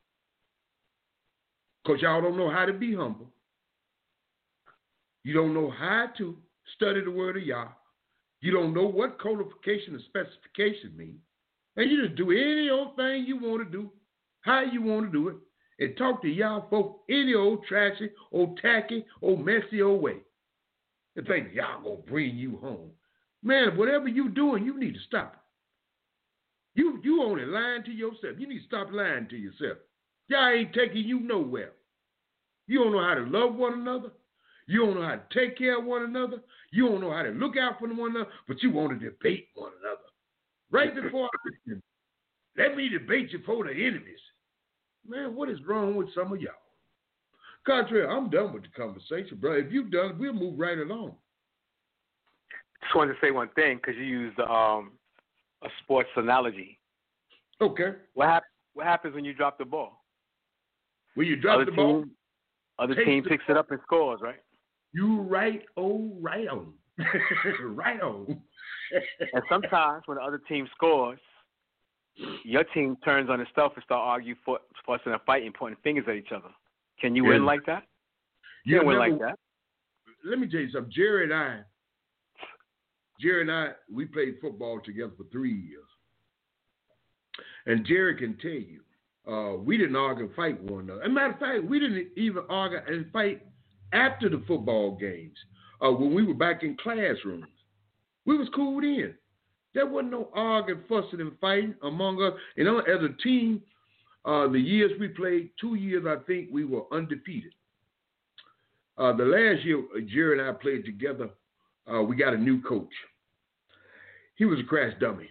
Because y'all don't know how to be humble. You don't know how to study the word of Yah. You don't know what codification and specification mean. And you just do any old thing you want to do, how you want to do it, and talk to y'all folk any old trashy, old tacky, old messy old way. And think y'all gonna bring you home. Man, whatever you doing, you need to stop it. You you only lying to yourself. You need to stop lying to yourself. Y'all ain't taking you nowhere. You don't know how to love one another. You don't know how to take care of one another. You don't know how to look out for one another, but you want to debate one another. Right before I let me debate you for the enemies. Man, what is wrong with some of y'all? Contrary, I'm done with the conversation, bro. If you're done, we'll move right along. Just wanted to say one thing because you used um, a sports analogy. Okay. What, hap- what happens when you drop the ball? When you drop other the ball? Team, other team picks it up and scores, right? You right, oh, right on. Right on. And sometimes when the other team scores, your team turns on itself and start arguing, fussing and fighting, pointing fingers at each other. Can you yeah. win like that? You, you can't win like that. Let me tell you something. Jerry and I, Jerry and I, we played football together for three years. And Jerry can tell you, uh, we didn't argue and fight one another. As a matter of fact, we didn't even argue and fight after the football games. Uh, when we were back in classrooms, we was cool then. There wasn't no arguing, fussing, and fighting among us. You know, as a team, uh, the years we played, two years, I think, we were undefeated. Uh, the last year, Jerry and I played together, uh, we got a new coach. He was a crash dummy.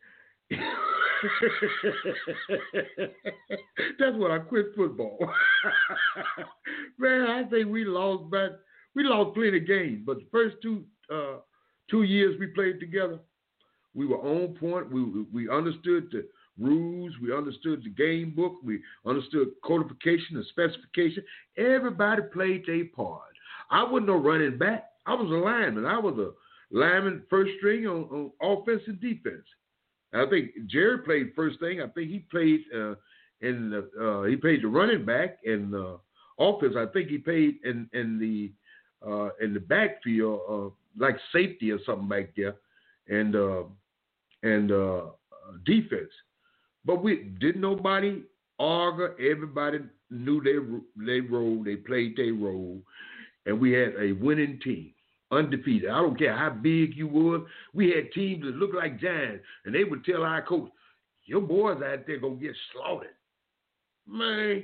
That's when I quit football. Man, I think we lost back. We lost plenty of games, but the first two uh, two years we played together, we were on point. We we understood the rules. We understood the game book. We understood codification and specification. Everybody played their part. I wasn't no running back. I was a lineman. I was a lineman first string on, on offense and defense. I think Jerry played first thing. I think he played uh, in the uh, he played the running back and uh, offense. I think he played in in the uh, in the backfield, uh, like safety or something back there, and uh, and uh, defense. But we didn't nobody argue. Everybody knew their their role. They played their role, and we had a winning team. Undefeated. I don't care how big you were. We had teams that looked like giants, and they would tell our coach, your boys out there going to get slaughtered. Man.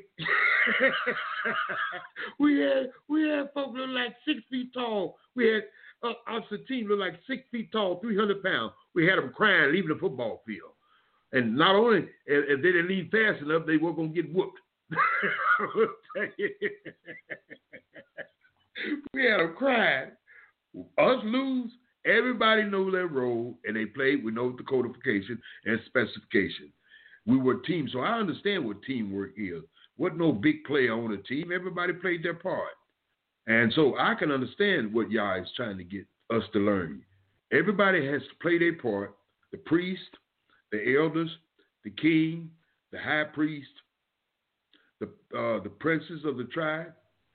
we had we had folks look like six feet tall. We had uh, us a team look like six feet tall, three hundred pounds. We had them crying leaving the football field. And not only if, if they didn't leave fast enough, they were going to get whooped. We had them crying. Us lose, everybody know their role, and they played with no the codification and specification. We were a team, so I understand what teamwork is. Wasn't no big player on the team. Everybody played their part. And so I can understand what Yah is trying to get us to learn. Everybody has to play their part. The priest, the elders, the king, the high priest, the uh, the princes of the tribe,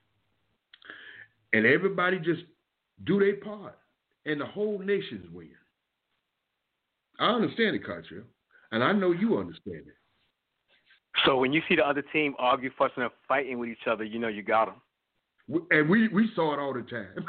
and everybody just do their part, and the whole nation's win. I understand it, Cartrell, and I know you understand it. So when you see the other team argue, fussing, and fighting with each other, you know you got them. And we, we saw it all the time.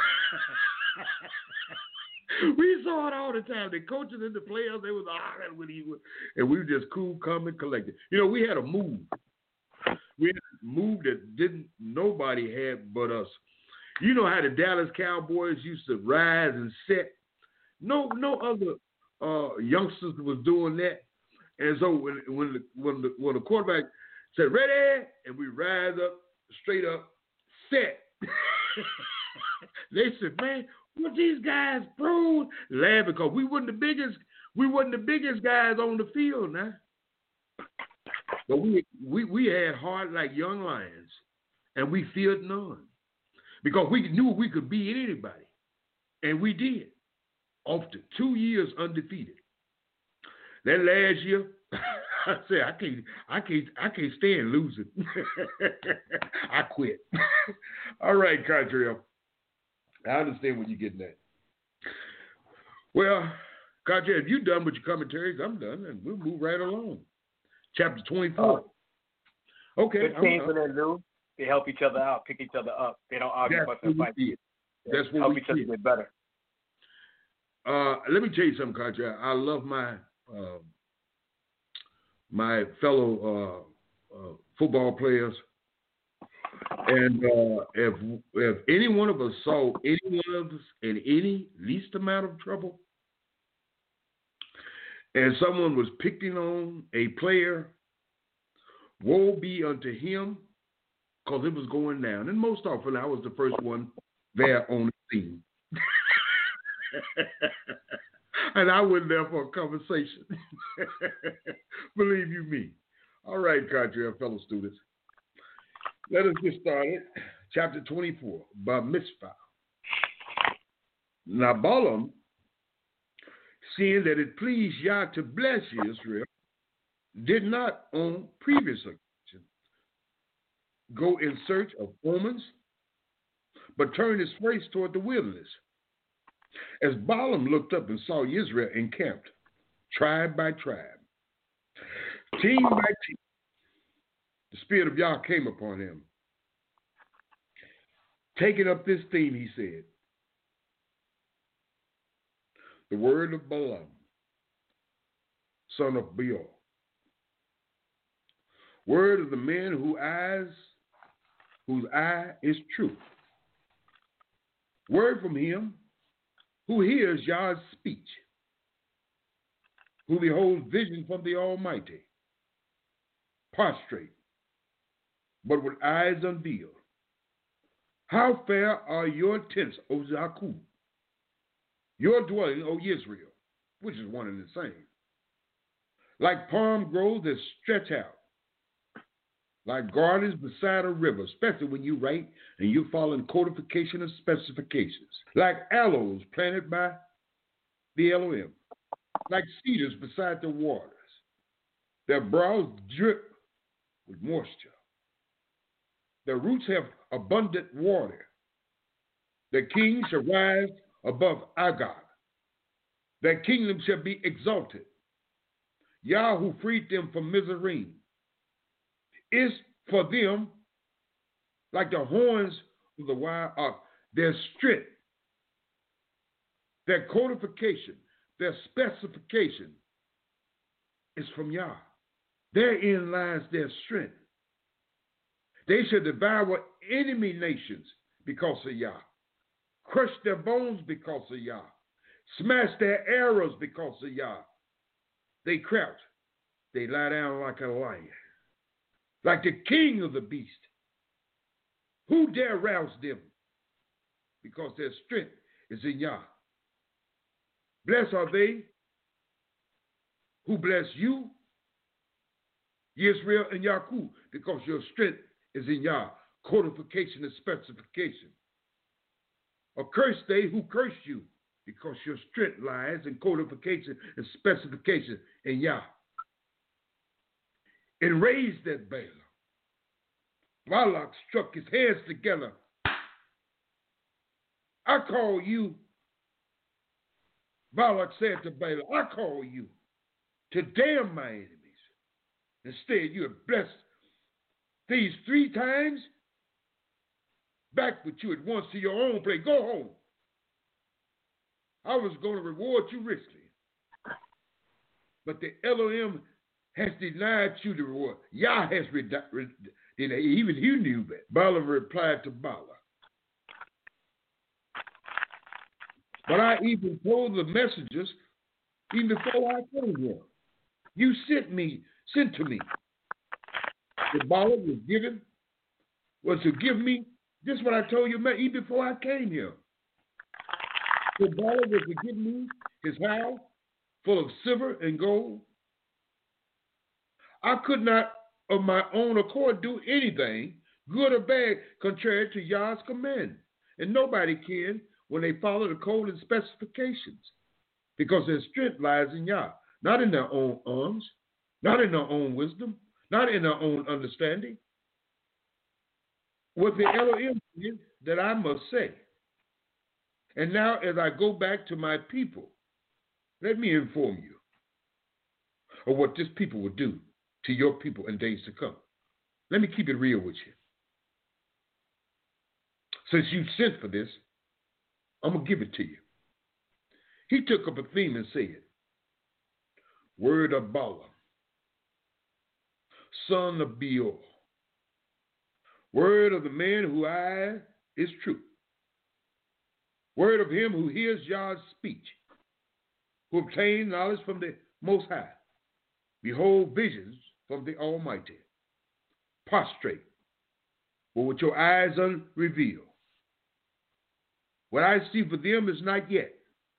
We saw it all the time. The coaches and the players, they was arguing with each other. And we were just cool, calm, and collected. You know, we had a move. We had a move that didn't nobody had but us. You know how the Dallas Cowboys used to rise and set? No no other uh, youngsters was doing that. And so when when the, when the, when the quarterback said, ready, and we rise up, straight up, set. They said, man, what these guys pros? Laugh because we wasn't the biggest, we wasn't the biggest guys on the field now. But we we we had heart like young lions, and we feared none. Because we knew we could beat anybody. And we did. After two years undefeated. That last year, I said, I can't, I can't, I can't stand losing. I quit. All right, Cottrell. I understand what you're getting at. Well, Cottrell, if you're done with your commentaries, I'm done, and we'll move right along. Chapter twenty-four. Uh, okay. Good things when they do, they help each other out, pick each other up. They don't argue about their fight. That's what help we each other get better. Uh, let me tell you something, Cottrell. I love my uh, my fellow uh, uh, football players. And uh, if if any one of us saw any one of us in any least amount of trouble, and someone was picking on a player, woe be unto him, because it was going down. And most often, I was the first one there on the scene. And I went there for a conversation. Believe you me. All right, Cottrell, fellow students. Let us get started. Chapter twenty-four, Bar Mitzvah. Now Balaam, seeing that it pleased Yah to bless Israel, did not on previous occasion go in search of omens, but turned his face toward the wilderness. As Balaam looked up and saw Israel encamped, tribe by tribe, team by team, the Spirit of Yah came upon him. Taking up this theme, he said, the word of Balaam, son of Beor, word of the man whose eyes, whose eye is truth, word from him who hears Yah's speech, who beholds vision from the Almighty, prostrate, but with eyes unveiled. How fair are your tents, O Zakub, your dwelling, O Israel, which is one and the same. Like palm groves that stretch out, like gardens beside a river, especially when you write and you follow in codification and specifications. Like aloes planted by the Elohim, like cedars beside the waters. Their brows drip with moisture. Their roots have abundant water. Their king shall rise above Agag. Their kingdom shall be exalted. Yah who freed them from Mizraim is for them like the horns of the wild ox. Their strength, their codification, their specification is from Yah. Therein lies their strength. They shall devour enemy nations because of Yah, crush their bones because of Yah, smash their arrows because of Yah. They crouch, they lie down like a lion, like the king of the beast. Who dare rouse them? Because their strength is in Yah. Blessed are they who bless you, Israel and Yaakov, because your strength is in Yah, codification and specification. Accursed they who curse you, because your strength lies in codification and specification in Yah. And raised at Balaam. Balak struck his hands together. I call you, Balak said to Balaam, I call you to damn my enemies. Instead, you have blessed these three times. back with you at once to your own place. Go home. I was going to reward you richly. But the Elohim has denied you the reward. Yah has denied. Even he knew that. Balaam replied to Balak. But I even told the messengers, even before I came here, you sent me, sent to me. The Balak was given, was to give me, this is what I told you, man, even before I came here. The Balak was to give me his house full of silver and gold. I could not, of my own accord, do anything, good or bad, contrary to Yah's command. And nobody can when they follow the code and specifications, because their strength lies in Yah, not in their own arms, not in their own wisdom, not in their own understanding. What the Elohim is that I must say. And now as I go back to my people, let me inform you of what this people will do to your people in days to come. Let me keep it real with you. Since you sent for this, I'm going to give it to you. He took up a theme and said, word of Balaam, son of Beor, word of the man who I is true, word of him who hears Yah's speech, who obtained knowledge from the Most High, behold visions from the Almighty, prostrate, but with your eyes unrevealed. What I see for them is not yet.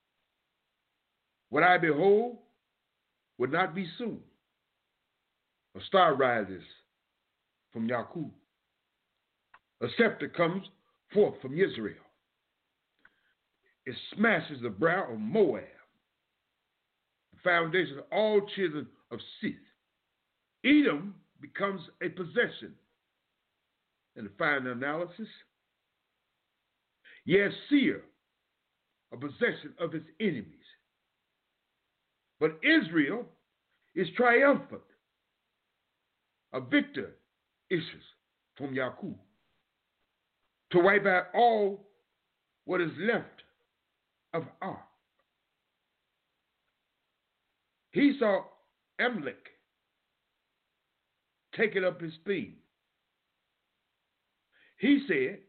What I behold would not be soon. A star rises from Yaakov. A scepter comes forth from Israel. It smashes the brow of Moab, the foundation of all children of Seth. Edom becomes a possession. In the final analysis, yes, Seir, a possession of his enemies. But Israel is triumphant. A victor issues from Yaakov to wipe out all what is left of Ar. He saw Amalek taking up his theme. He said,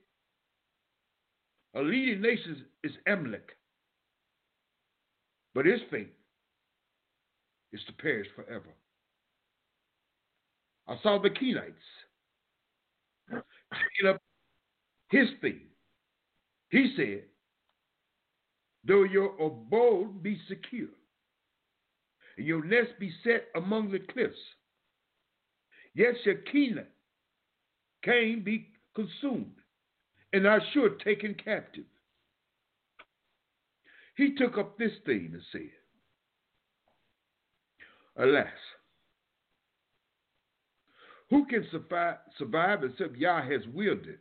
a leading nation is Amalek, but his fate is to perish forever. I saw the Kenites taking up his theme. He said, though your abode be secure, and your nest be set among the cliffs, yet shall Kenan, Cain be consumed, and Ashur taken captive. He took up this theme and said, alas, who can survive, survive except Yah has willed it?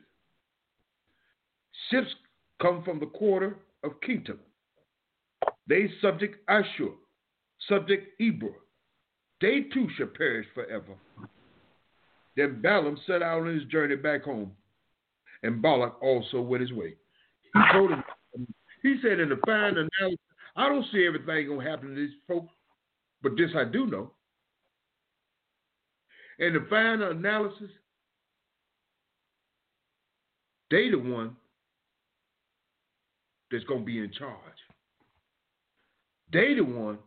Ships come from the quarter of Kittim. They subject Ashur, subject Eber. They too shall perish forever. Then Balaam set out on his journey back home, and Balak also went his way. He told him, he said in the final analysis, I don't see everything going to happen to these folks, but this I do know. In the final analysis, they the one that's going to be in charge. They the one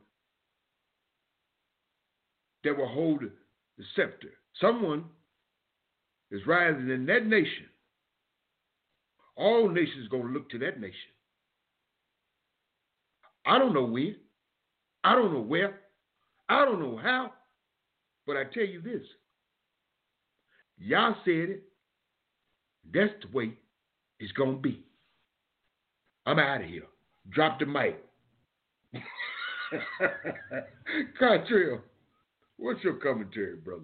that will hold the scepter. Someone is rising in that nation. All nations going to look to that nation. I don't know when. I don't know where. I don't know how. But I tell you this. Y'all said it. That's the way it's going to be. I'm out of here. Drop the mic. Cartrell, what's your commentary, brother?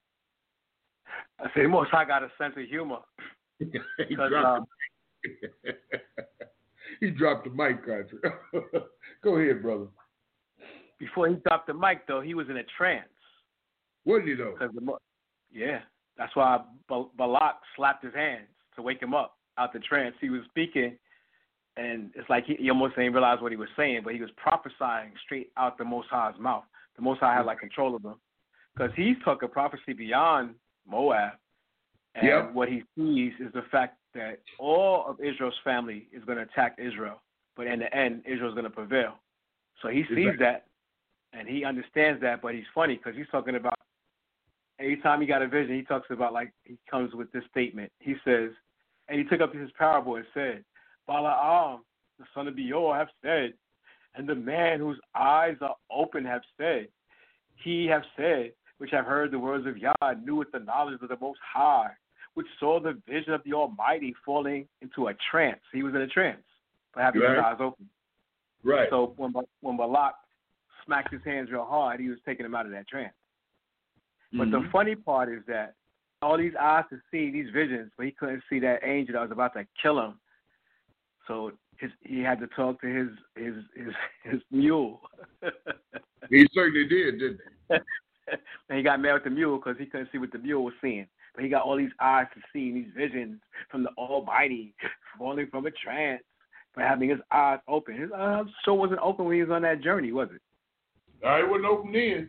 I say, most I got a sense of humor. he, dropped um, the he dropped the mic, Cartrell. Go ahead, brother. Before he dropped the mic, though, he was in a trance. What did he know? The, yeah, that's why Balak slapped his hands to wake him up. out the trance. He was speaking, and it's like he, he almost didn't realize what he was saying, but he was prophesying straight out the Most High's mouth. The Most High had like control of him because he's talking prophecy beyond Moab. And yep. what he sees is the fact that all of Israel's family is going to attack Israel, but in the end, Israel's going to prevail. So he sees exactly. that, and he understands that, but he's funny because he's talking about, every time he got a vision, he talks about, like, he comes with this statement. He says, and he took up his parable and said, Balaam, the son of Beor, have said, and the man whose eyes are open have said, he have said, which have heard the words of Yah, knew with the knowledge of the Most High, which saw the vision of the Almighty falling into a trance. He was in a trance for having right. his eyes open. Right. So when when Balak smacked his hands real hard, he was taking him out of that trance. But mm-hmm. the funny part is that all these eyes to see these visions, but he couldn't see that angel that was about to kill him. So his, he had to talk to his his his, his mule. He certainly did, didn't he? And he got mad with the mule because he couldn't see what the mule was seeing. But he got all these eyes to see, these visions from the Almighty, falling from a trance, but having his eyes open. His eyes sure wasn't open when he was on that journey, was it? Uh, it wasn't open then.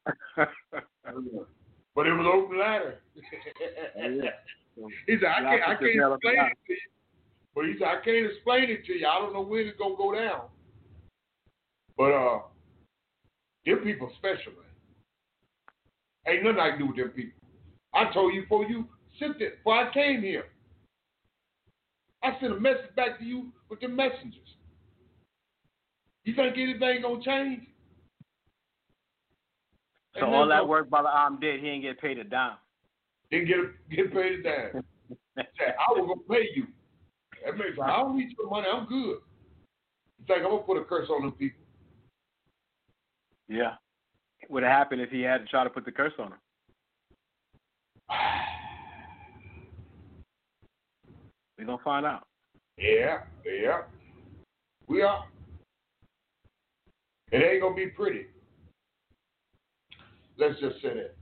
But it was open later. Yeah. So, he said, I can't, I can't explain it to you. But he said, I can't explain it to you. I don't know when it's going to go down. But uh, them people special, man. Ain't nothing I can do with them people. I told you before you sent it, before I came here. I sent a message back to you with the messengers. You think anything gonna change? So all that work Balaam did, he didn't get paid a dime. Didn't get get paid a dime. Said, I was gonna pay you. That means I don't need your money. I'm good. You think I'm gonna put a curse on them people? Yeah. It would have happened if he had to try to put the curse on him. We're going to find out. Yeah, yeah. We are. It ain't going to be pretty. Let's just say that.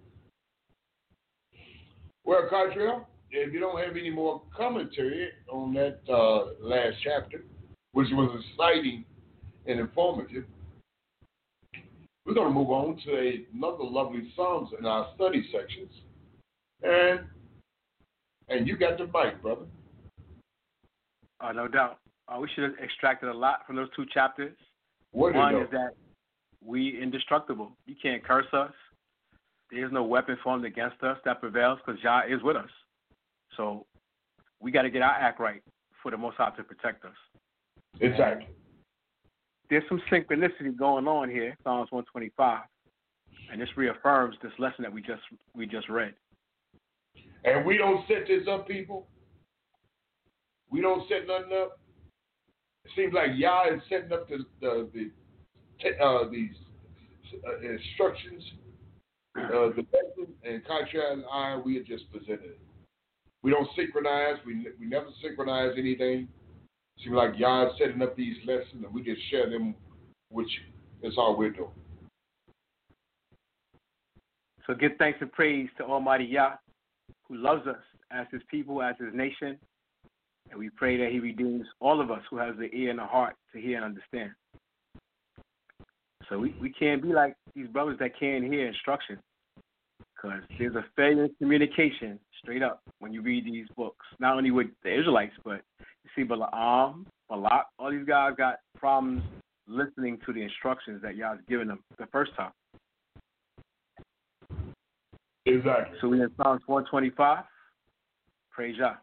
Well, Cottrell, if you don't have any more commentary on that uh, last chapter, which was exciting and informative, we're going to move on to a, another lovely Psalms in our study sections. And and you got the mic, brother. Uh, no doubt. Uh, we should have extracted a lot from those two chapters. What One is is that we indestructible. You can't curse us. There is no weapon formed against us that prevails because Yah is with us. So we got to get our act right for the Most High to protect us. Exactly. And there's some synchronicity going on here, Psalms one twenty-five, and this reaffirms this lesson that we just we just read. And we don't set this up, people. We don't set nothing up. It seems like Yah is setting up the the, the uh, these uh, instructions, uh, the lesson, and Contra and I, we are just presented it. We don't synchronize. We we never synchronize anything. It seems like Yah is setting up these lessons, and we just share them with you. That's all we're doing. So give thanks and praise to Almighty Yah, who loves us as his people, as his nation. And we pray that he redeems all of us who has the ear and the heart to hear and understand. So we, we can't be like these brothers that can't hear instruction, because there's a failure in communication straight up when you read these books, not only with the Israelites, but you see Balaam, Balak, all these guys got problems listening to the instructions that Yah's given them the first time. Exactly. So we in Psalms one twenty-five. Praise Yah.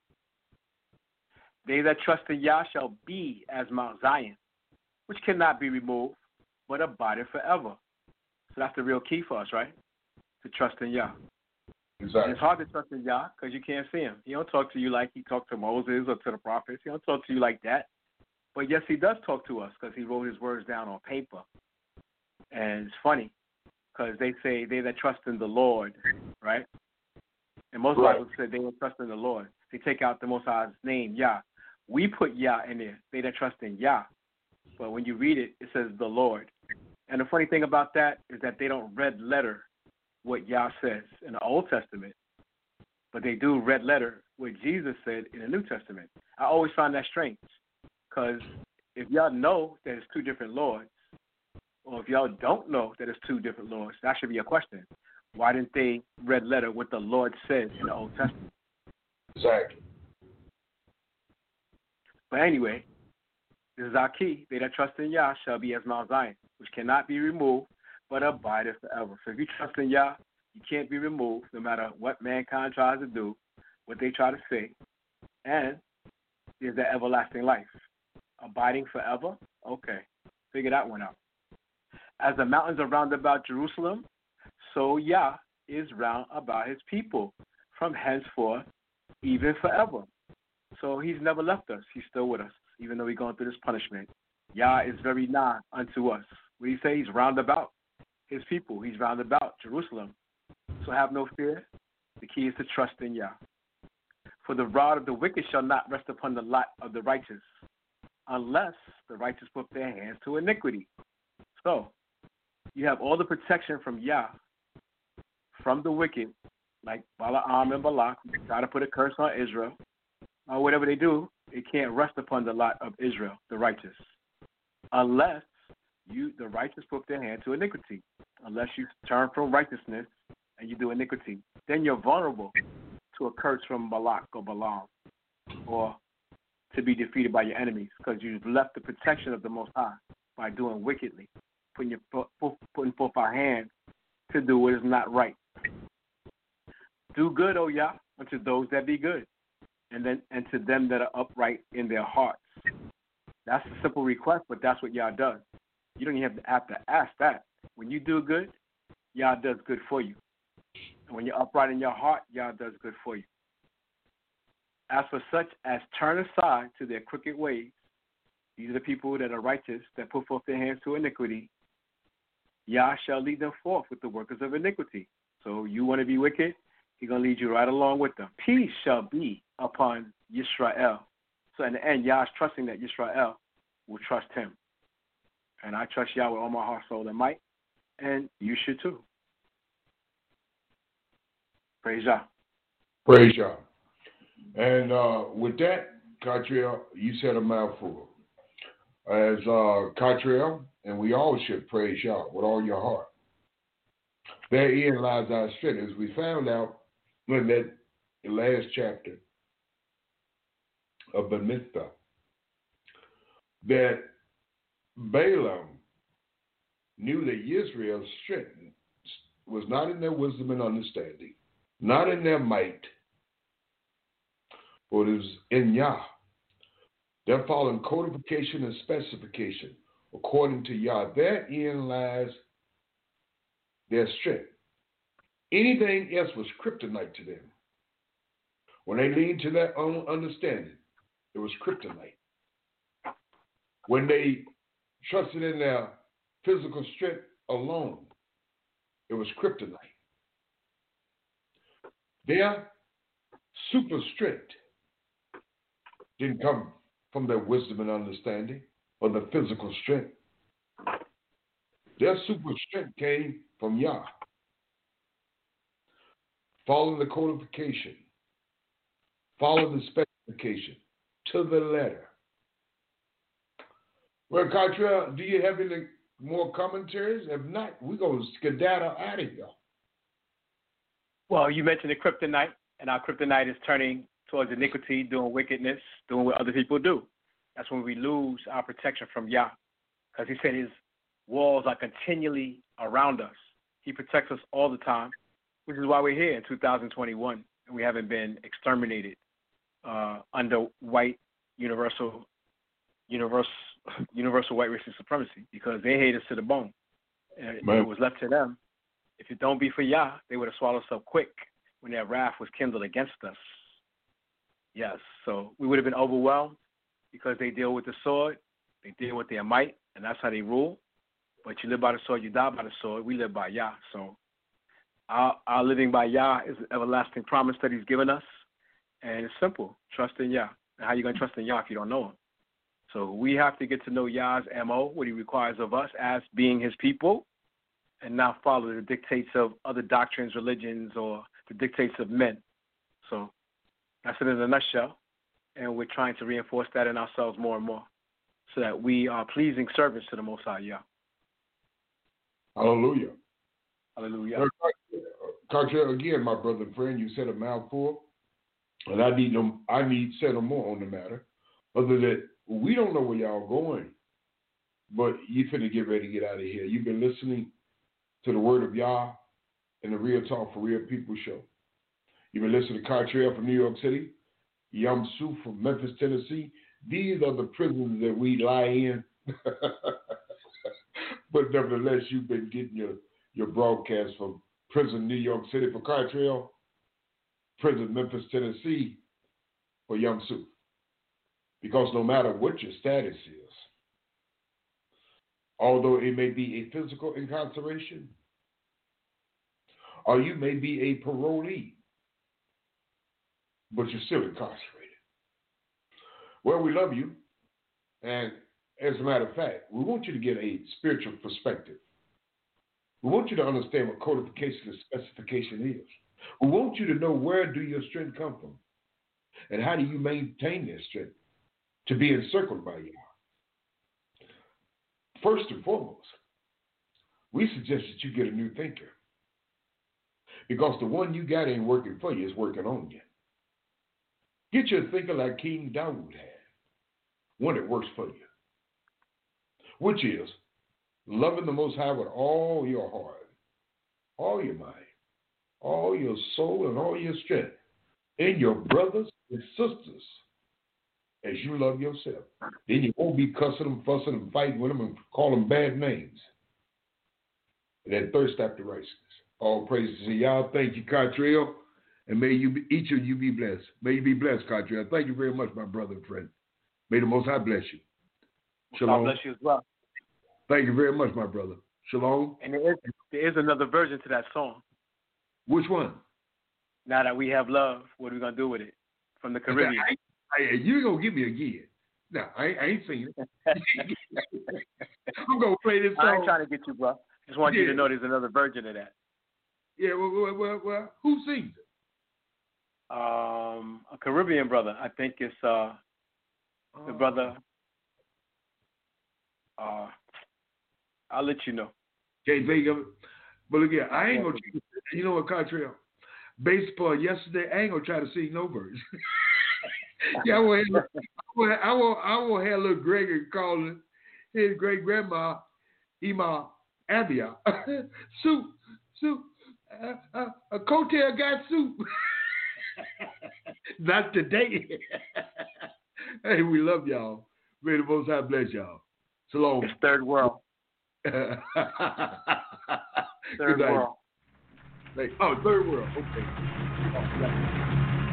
They that trust in Yah shall be as Mount Zion, which cannot be removed, but abideth forever. So that's the real key for us, right? To trust in Yah. Exactly. And it's hard to trust in Yah because you can't see him. He don't talk to you like he talked to Moses or to the prophets. He don't talk to you like that. But yes, he does talk to us because he wrote his words down on paper. And it's funny because they say they that trust in the Lord, right? And most right. Bibles say they that trust in the Lord. They take out the Most High's name, Yah. We put Yah in there, they that trust in Yah. But when you read it, it says the Lord. And the funny thing about that is that they don't red letter what Yah says in the Old Testament, but they do red letter what Jesus said in the New Testament. I always find that strange because if y'all know that it's two different Lords, or if y'all don't know that it's two different Lords, that should be a question. Why didn't they red letter what the Lord said in the Old Testament? Exactly. But anyway, this is our key. They that trust in Yah shall be as Mount Zion, which cannot be removed, but abideth forever. So if you trust in Yah, you can't be removed no matter what mankind tries to do, what they try to say. And there's that everlasting life. Abiding forever? Okay. Figure that one out. As the mountains are round about Jerusalem, so Yah is round about his people from henceforth, even forever. So he's never left us. He's still with us, even though we're going through this punishment. Yah is very nigh unto us. What do you say? He's round about his people. He's round about Jerusalem. So have no fear. The key is to trust in Yah. For the rod of the wicked shall not rest upon the lot of the righteous, unless the righteous put their hands to iniquity. So you have all the protection from Yah, from the wicked, like Balaam and Balak, who try to put a curse on Israel, or whatever they do, it can't rest upon the lot of Israel, the righteous, unless you, the righteous, put their hand to iniquity. Unless you turn from righteousness and you do iniquity, then you're vulnerable to a curse from Balak or Balaam, or to be defeated by your enemies, because you've left the protection of the Most High by doing wickedly, putting your putting forth our hand to do what is not right. Do good, O Yah, unto those that be good, and then and to them that are upright in their hearts. That's a simple request, but that's what Yah does. You don't even have to, have to ask that. When you do good, Yah does good for you. And when you're upright in your heart, Yah does good for you. As for such as turn aside to their crooked ways, these are the people that are righteous, that put forth their hands to iniquity, Yah shall lead them forth with the workers of iniquity. So you want to be wicked, he's going to lead you right along with them. Peace shall be upon Yisrael. So in the end, Yah is trusting that Yisrael will trust him. And I trust Yah with all my heart, soul, and might. And you should too. Praise Yah. Praise Yah. And uh, with that, Catriel, you said a mouthful. As uh, Catriel, and we all should praise Yah with all your heart. Therein lies our strength. As we found out in that last chapter of Bamithta, that Balaam knew that Israel's strength was not in their wisdom and understanding, not in their might, but it was in Yah. They're following codification and specification according to Yah. Therein lies their strength. Anything else was kryptonite to them. When they leaned to their own understanding, it was kryptonite. When they trusted in their physical strength alone, it was kryptonite. Their super strength didn't come from their wisdom and understanding or the physical strength. Their super strength came from Yah. Follow the codification. Follow the specification to the letter. Well, Catriel, do you have any more commentaries? If not, we're going to skedaddle out of here. Well, you mentioned the kryptonite, and our kryptonite is turning towards iniquity, doing wickedness, doing what other people do. That's when we lose our protection from Yah. Because he said his walls are continually around us. He protects us all the time, which is why we're here in two thousand twenty-one, and we haven't been exterminated uh, under white universal, universal, universal white racist supremacy, because they hate us to the bone. And if it was left to them, if it don't be for Yah, they would have swallowed us up quick when their wrath was kindled against us. Yes, so we would have been overwhelmed because they deal with the sword, they deal with their might, and that's how they rule. But you live by the sword, you die by the sword. We live by Yah. So our, our living by Yah is an everlasting promise that he's given us. And it's simple. Trust in Yah. And how are you going to trust in Yah if you don't know him? So we have to get to know Yah's M O, what he requires of us as being his people, and not follow the dictates of other doctrines, religions, or the dictates of men. So That's it in a nutshell. And we're trying to reinforce that in ourselves more and more so that we are pleasing servants to the Most High Yah. Hallelujah. Hallelujah. Cartel, again, my brother and friend, you said a mouthful, and I need no, I need say no more on the matter. Other than we don't know where y'all going, but you finna get ready to get out of here. You've been listening to the Word of Yah and the Real Talk for Real People show. You've been listening to Cartel from New York City, Yam Su from Memphis, Tennessee. These are the prisons that we lie in. But nevertheless, you've been getting your, your broadcast from Prison New York City for Cartel, Prison Memphis, Tennessee for Yam Su. Because no matter what your status is, although it may be a physical incarceration, or you may be a parolee, but you're still incarcerated. Well, we love you, and as a matter of fact, we want you to get a spiritual perspective. We want you to understand what codification and specification is. We want you to know where do your strength come from, and how do you maintain that strength to be encircled by you. First and foremost, we suggest that you get a new thinker, because the one you got ain't working for you, it's working on you. Get you a thinker like King Dawood had, one that works for you, which is loving the Most High with all your heart, all your mind, all your soul, and all your strength, and your brothers and sisters as you love yourself. Then you won't be cussing them, fussing them, fighting with them, and call them bad names. And that thirst after righteousness. All praises to y'all. Thank you, Cartrell. And may you be, each of you be blessed. May you be blessed, Cartrell. Thank you very much, my brother and friend. May the Most High bless you. Shalom. God bless you as well. Thank you very much, my brother. Shalom. And there is, there is another version to that song. Which one? Now that we have love, what are we going to do with it? From the Caribbean. I, I, you ain't going to give me again. No, I, I ain't singing it. I'm going to play this song. I ain't trying to get you, bro. Just want yeah. you to know there's another version of that. Yeah, well, well, well, well who sings it? Um, a Caribbean brother. I think it's uh, the oh. brother. Uh, I'll let you know. Can't think of it. But look here, I ain't going to, you know what, Cartrell? Based upon yesterday, I ain't going to try to sing no verse. yeah, I will, I will, I will have little Gregory calling his great grandma, Ima Abia, soup, soup, uh, uh, a coattail got soup. Not today. Hey, we love y'all. May the Most High bless y'all. Shalom. It's third world. third world. Like, oh, third world. Okay. Oh, yeah.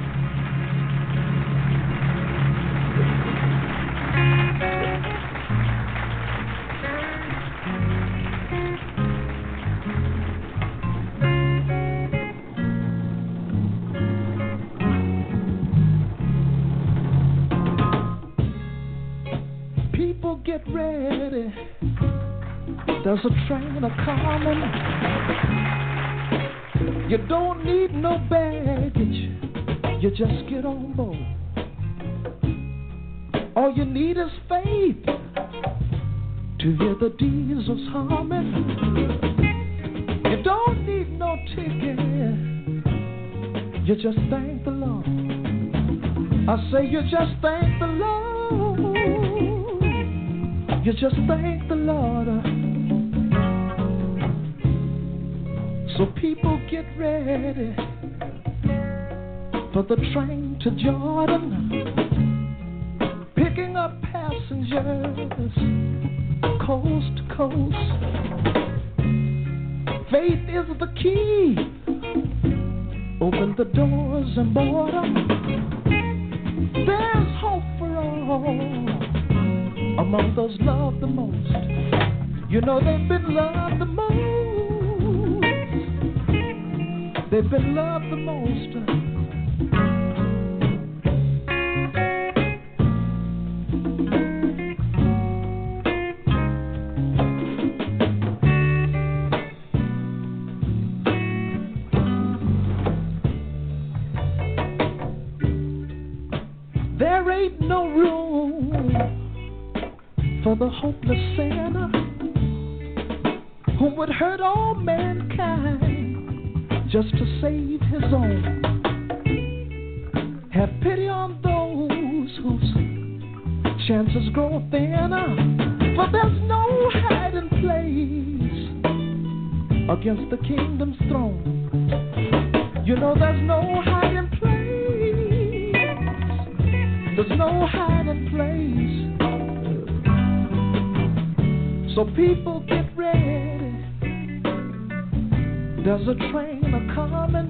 Get ready, there's a train a-coming. You don't need no baggage, you just get on board. All you need is faith to hear the diesels humming. You don't need no ticket, you just thank the Lord. I say you just thank the Lord. You just thank the Lord. So people get ready for the train to Jordan, picking up passengers coast to coast. Faith is the key. Open the doors and board them. There's hope for all. Among those loved the most, you know they've been loved the most. They've been loved the most. mankind just to save his own. Have pity on those whose chances grow thinner, for there's no hiding place against the kingdom's throne. You know there's no hiding place. There's no hiding place. So people get ready. There's a train a-coming.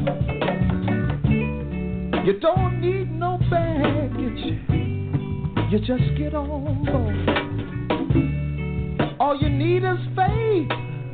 You don't need no baggage. You just get on board. All you need is faith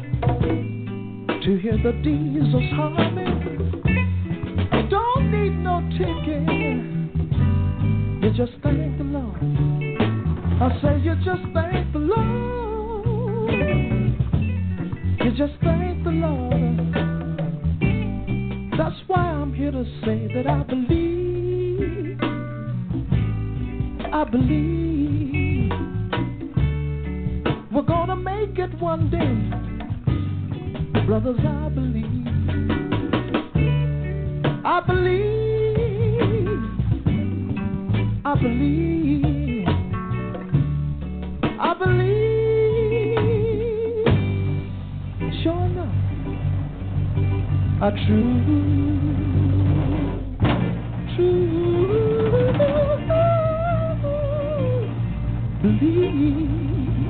to hear the diesels humming. You don't need no ticket. You just thank the Lord. I say you just thank the Lord. You just thank the Lord. That's why I'm here to say that I believe. I believe we're gonna make it one day. Brothers, I believe. I believe. I believe. I believe. Sure enough, I true, true believe.